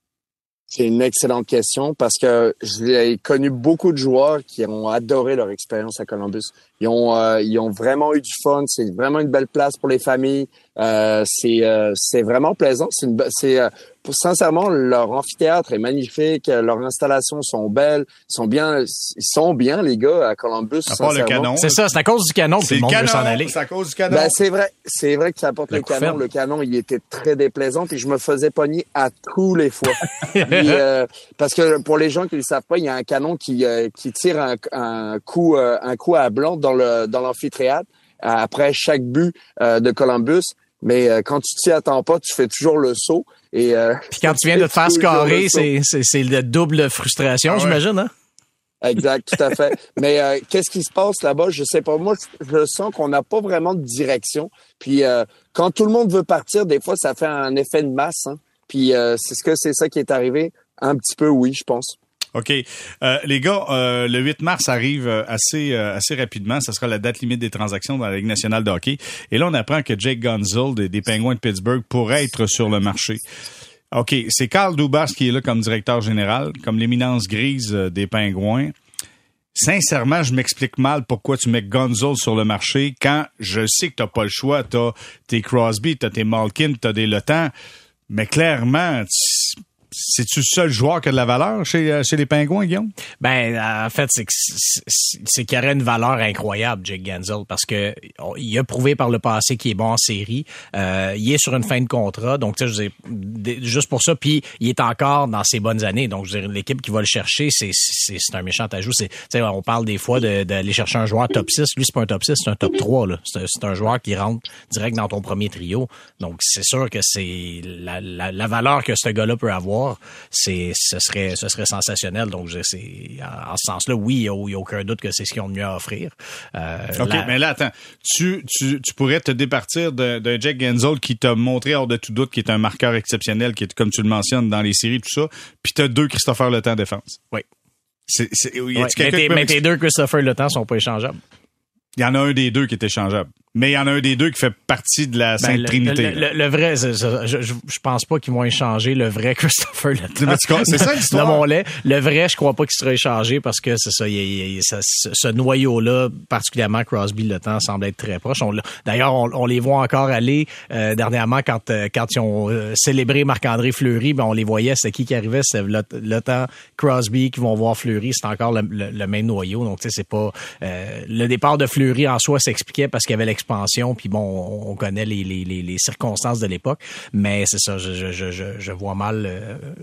C'est une excellente question parce que j'ai connu beaucoup de joueurs qui ont adoré leur expérience à Columbus. Ils ont, euh, ils ont vraiment eu du fun. C'est vraiment une belle place pour les familles. Euh, c'est, euh, c'est vraiment plaisant. C'est, une, c'est euh, pour, sincèrement, leur amphithéâtre est magnifique. Leurs installations sont belles. Ils sont bien, ils sont bien les gars à Columbus. À part le canon. C'est ça. C'est à cause du canon que tout le monde veut s'en aller. C'est à cause du canon. Ben, c'est vrai. C'est vrai que ça apporte le, le canon. Ferme. Le canon, il était très déplaisant. Puis je me faisais pogner à tous les fois. Puis, euh, parce que pour les gens qui ne le savent pas, il y a un canon qui euh, qui tire un, un coup euh, un coup à blanc dans le dans l'amphithéâtre après chaque but euh, de Columbus. Mais euh, quand tu t'y attends pas, tu fais toujours le saut. Et euh, puis quand tu viens de te faire scorer, c'est c'est c'est le double frustration, ah ouais. J'imagine, hein? Exact, tout à fait. Mais euh, qu'est-ce qui se passe là-bas? Je sais pas. Moi, je sens qu'on n'a pas vraiment de direction. Puis euh, quand tout le monde veut partir, des fois, ça fait un effet de masse. Hein? Puis euh, c'est ce que c'est ça qui est arrivé? Un petit peu, oui, je pense. OK. Euh, les gars, euh, le huit mars arrive assez euh, assez rapidement. Ça sera la date limite des transactions dans la Ligue nationale de hockey. Et là, on apprend que Jake Gunzel des, des Penguins de Pittsburgh pourrait être sur le marché. OK. C'est Carl Dubas qui est là comme directeur général, comme l'éminence grise des Penguins. Sincèrement, je m'explique mal pourquoi tu mets Gunzel sur le marché quand je sais que t'as pas le choix. T'as tes Crosby, t'as tes Malkin, t'as des Le Temps. Mais clairement... Tu, c'est-tu le seul joueur qui a de la valeur chez, chez les Pingouins, Guillaume? Ben, en fait, c'est, c'est, c'est qu'il y aurait une valeur incroyable, Jake Gunzel, parce que il a prouvé par le passé qu'il est bon en série. Euh, il est sur une fin de contrat, donc tu sais, je veux dire, juste pour ça, puis il est encore dans ses bonnes années. Donc, je veux dire, l'équipe qui va le chercher, c'est, c'est, c'est un méchant ajout. C'est, tu sais, on parle des fois de, d'aller chercher un joueur top six. Lui, c'est pas un top six, c'est un top trois, là. C'est, c'est un joueur qui rentre direct dans ton premier trio. Donc, c'est sûr que c'est la, la, la valeur que ce gars-là peut avoir. C'est, ce serait, ce serait sensationnel. Donc, c'est, en, en ce sens-là, oui, il n'y a, a aucun doute que c'est ce qu'ils ont de mieux à offrir. Euh, OK, la... mais là, attends. Tu, tu, tu pourrais te départir de, de Jake Gunzel qui t'a montré hors de tout doute qu'il est un marqueur exceptionnel, qui est, comme tu le mentionnes, dans les séries, tout ça. Puis t'as deux Christopher Le Temps défense. Oui. C'est, c'est, ouais, mais tes, mais tes deux Christopher Le Temps sont pas échangeables. Il y en a un des deux qui est échangeable. Mais il y en a un des deux qui fait partie de la Sainte ben, le, Trinité. Le, le, le vrai, c'est, c'est, je, je, je pense pas qu'ils vont échanger le vrai Christopher Le Temps. C'est ça l'histoire? Le Monlet. Le vrai, je crois pas qu'il sera échangé parce que c'est ça, il, il, ça ce, ce noyau-là, particulièrement Crosby Le Temps, semble être très proche. On, d'ailleurs, on, on les voit encore aller euh, dernièrement quand euh, quand ils ont euh, célébré Marc-André Fleury, ben on les voyait, c'était qui qui arrivait, c'était Le, Le Temps, Crosby qui vont voir Fleury, c'est encore le, le, le même noyau. Donc tu sais, c'est pas euh, le départ de Fleury en soi s'expliquait parce qu'il y avait l'expansion. Puis bon, on connaît les, les, les, les circonstances de l'époque, mais c'est ça, je, je, je, je vois mal euh,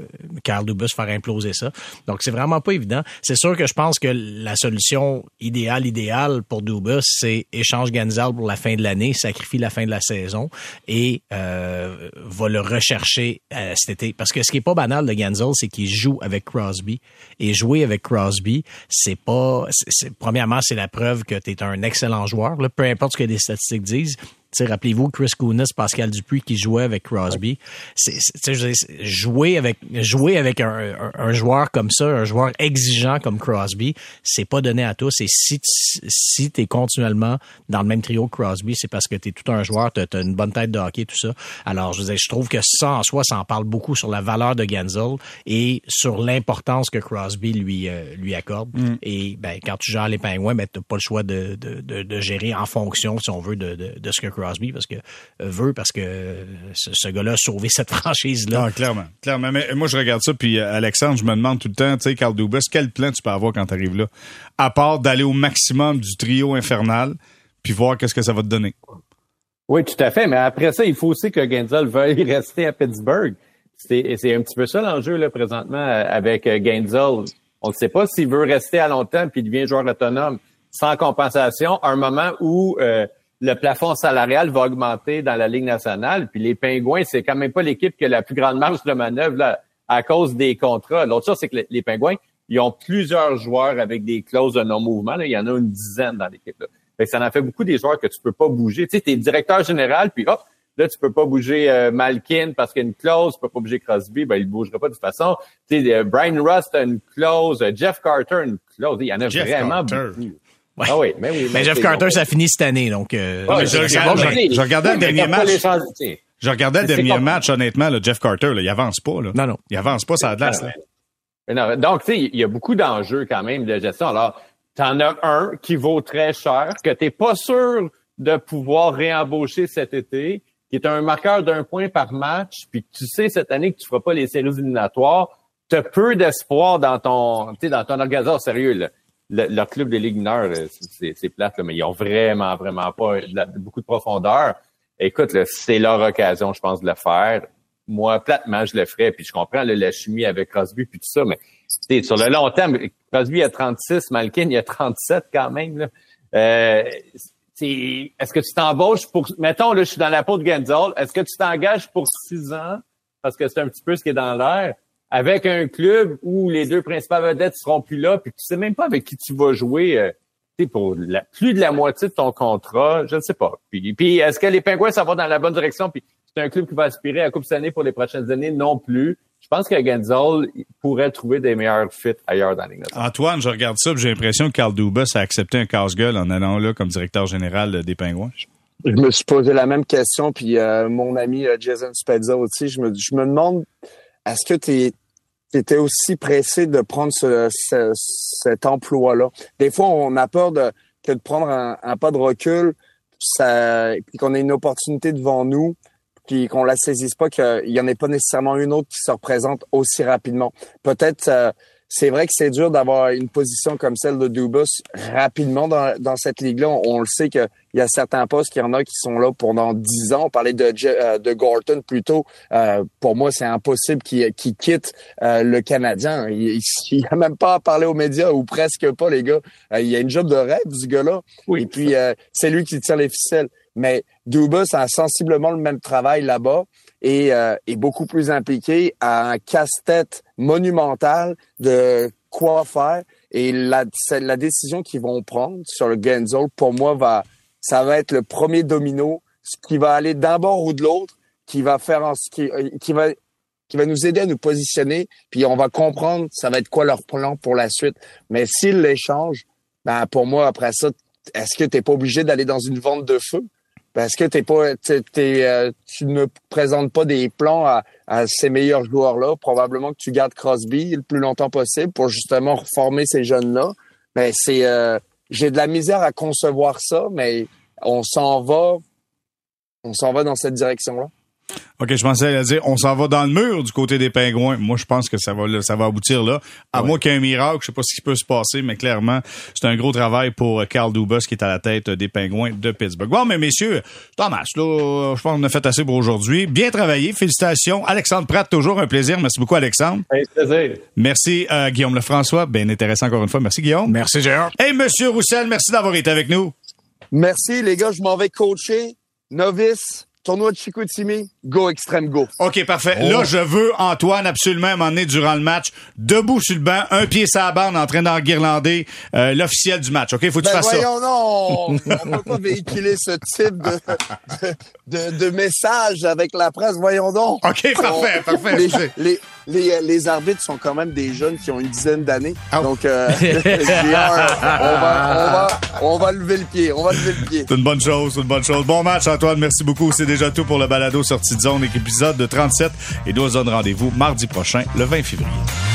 Kyle Dubas faire imploser ça. Donc, c'est vraiment pas évident. C'est sûr que je pense que la solution idéale, idéale pour Dubas, c'est échange Genzal pour la fin de l'année, sacrifie la fin de la saison et euh, va le rechercher euh, cet été. Parce que ce qui est pas banal de Genzal, c'est qu'il joue avec Crosby. Et jouer avec Crosby, c'est pas... C'est, c'est, premièrement, c'est la preuve que tu es un excellent joueur, là, peu importe ce que les statistiques disent. T'sais, rappelez-vous Chris Kunitz, Pascal Dupuis qui jouait avec Crosby. C'est, c'est, c'est, jouer avec jouer avec un, un, un joueur comme ça, un joueur exigeant comme Crosby, c'est pas donné à tous. Et si si t'es continuellement dans le même trio que Crosby, c'est parce que t'es tout un joueur, t'as, t'as une bonne tête de hockey, tout ça. Alors, je veux dire, je trouve que ça en soi, ça en parle beaucoup sur la valeur de Genzal et sur l'importance que Crosby lui euh, lui accorde. Mm. Et ben quand tu gères les Pingouins, ben t'as pas le choix de de, de, de gérer en fonction, si on veut, de, de, de ce que Crosby Crosby parce que euh, veut parce que euh, ce, ce gars-là a sauvé cette franchise-là. Ah, clairement, clairement. Mais moi, je regarde ça, puis euh, Alexandre, je me demande tout le temps, tu sais, Kyle Dubas, quel plan tu peux avoir quand tu arrives là? À part d'aller au maximum du trio infernal, puis voir qu'est-ce que ça va te donner. Oui, tout à fait. Mais après ça, il faut aussi que Genzal veuille rester à Pittsburgh. C'est, c'est un petit peu ça l'enjeu là présentement avec Genzal. On ne sait pas s'il veut rester à longtemps puis il devient joueur autonome sans compensation à un moment où euh, le plafond salarial va augmenter dans la Ligue nationale. Puis les Pingouins, c'est quand même pas l'équipe qui a la plus grande marge de manœuvre là, à cause des contrats. L'autre chose, c'est que les Pingouins, ils ont plusieurs joueurs avec des clauses de non-mouvement. Là. Il y en a une dizaine dans l'équipe. Là. Fait que ça en fait beaucoup des joueurs que tu peux pas bouger. Tu sais, t'es directeur général, puis hop, là, tu peux pas bouger euh, Malkin parce qu'il y a une clause. Tu peux pas bouger Crosby, ben il bougera pas de toute façon. Tu sais, euh, Brian Rust a une clause. Euh, Jeff Carter a une clause. Il y en a Jeff vraiment Carter. beaucoup. Ouais. Ah oui, mais oui. Mais, mais Jeff Carter, bon, ça finit cette année, donc. Euh, ouais, je, regarde, je, je regardais le dernier match. Je regardais le dernier match, honnêtement, là, Jeff Carter, là, il avance pas. Là. Non, non. Il avance pas, ça a de glace. Non, donc, tu sais, il y a beaucoup d'enjeux quand même de gestion. Alors, t'en as un qui vaut très cher, que t'es pas sûr de pouvoir réembaucher cet été, qui est un marqueur d'un point par match, puis que tu sais cette année que tu feras pas les séries éliminatoires. T'as peu d'espoir dans ton, tu sais, dans ton organisation sérieux, là. Le, leur club de Ligue mineure, c'est, c'est plate, là, mais ils ont vraiment, vraiment pas de la, beaucoup de profondeur. Écoute, là, c'est leur occasion, je pense, de le faire. Moi, platement, je le ferais, puis je comprends là, la chimie avec Crosby puis tout ça, mais sur le long terme, Crosby a trente-six, Malkin il a trente-sept quand même. Là. Euh, c'est, est-ce que tu t'embauches pour... Mettons, là, je suis dans la peau de Genzal. Est-ce que tu t'engages pour six ans? Parce que c'est un petit peu ce qui est dans l'air. Avec un club où les deux principales vedettes seront plus là, puis tu sais même pas avec qui tu vas jouer euh, pour la, plus de la moitié de ton contrat, je ne sais pas. Puis, puis est-ce que les Pingouins, ça va dans la bonne direction? Puis c'est un club qui va aspirer à la Coupe Stanley pour les prochaines années? Non plus. Je pense que Genzal pourrait trouver des meilleurs fits ailleurs dans les Ligue. Antoine, je regarde ça, j'ai l'impression que Kyle Dubas a accepté un casse-gueule en allant là comme directeur général des Pingouins. Je me suis posé la même question, puis euh, mon ami euh, Jason Spezza aussi, je me, je me demande, est-ce que tu étais aussi pressé de prendre ce, ce, cet emploi-là? Des fois, on a peur de, que de prendre un, un pas de recul, ça, puis qu'on ait une opportunité devant nous, puis qu'on la saisisse pas, qu'il y en ait pas nécessairement une autre qui se représente aussi rapidement. Peut-être, euh, c'est vrai que c'est dur d'avoir une position comme celle de Dubas rapidement dans, dans cette ligue-là. On, on le sait qu'il y a certains postes, qu'il y en a qui sont là pendant dix ans. On parlait de, euh, de Gorton plus tôt. Euh, pour moi, c'est impossible qu'il, qu'il quitte euh, le Canadien. Il n'y a même pas à parler aux médias, ou presque pas, les gars. Euh, il y a une job de rêve, ce gars-là. Oui, et puis, euh, c'est lui qui tire les ficelles. Mais Dubas a sensiblement le même travail là-bas et euh, est beaucoup plus impliqué à un casse-tête monumental de quoi faire. Et la, la décision qu'ils vont prendre sur le Genzal, pour moi, va ça va être le premier domino, ce qui va aller d'un bord ou de l'autre, qui va faire en, qui, qui va qui va nous aider à nous positionner. Puis on va comprendre ça va être quoi leur plan pour la suite. Mais s'ils l'échangent, ben pour moi après ça, est-ce que t'es pas obligé d'aller dans une vente de feu? Parce que t'es pas, t'es, t'es, euh, tu ne présentes pas des plans à, à ces meilleurs joueurs-là. Probablement que tu gardes Crosby le plus longtemps possible pour justement reformer ces jeunes-là. Mais c'est, euh, j'ai de la misère à concevoir ça, mais on s'en va, on s'en va dans cette direction-là. OK, je pensais à dire, on s'en va dans le mur du côté des Pingouins. Moi, je pense que ça va, ça va aboutir là. À ouais. moins qu'il y ait un miracle, je sais pas ce qui peut se passer, mais clairement, c'est un gros travail pour Carl Dubas qui est à la tête des Pingouins de Pittsburgh. Bon, mais messieurs, Thomas, là, je pense qu'on a fait assez pour aujourd'hui. Bien travaillé. Félicitations. Alexandre Pratt, toujours un plaisir. Merci beaucoup, Alexandre. Un plaisir. Merci, euh, Guillaume Lefrançois. Bien intéressant encore une fois. Merci, Guillaume. Merci, Gérard. Et Monsieur Roussel, merci d'avoir été avec nous. Merci, les gars. Je m'en vais coacher. Novice. Tournoi de Chicoutimi, go extrême go. OK, parfait. Oh. Là, je veux Antoine absolument à un moment donné durant le match, debout sur le banc, un pied sur la bande, en train d'enguirlander euh, l'officiel du match. OK, faut que tu ben fasses voyons, ça. non, on peut pas véhiculer ce type de, de, de, de message avec la presse. Voyons donc. OK, parfait, on, parfait. Les, les, les, les arbitres sont quand même des jeunes qui ont une dizaine d'années. Oh. Donc, euh, on, va, on, va, on va lever le pied. On va lever le pied. C'est une bonne chose, c'est une bonne chose. Bon match, Antoine. Merci beaucoup. C'est déjà tout pour le balado Sortie de zone, épisode de trente-sept. Et nous, on se donne rendez-vous mardi prochain, le vingt février.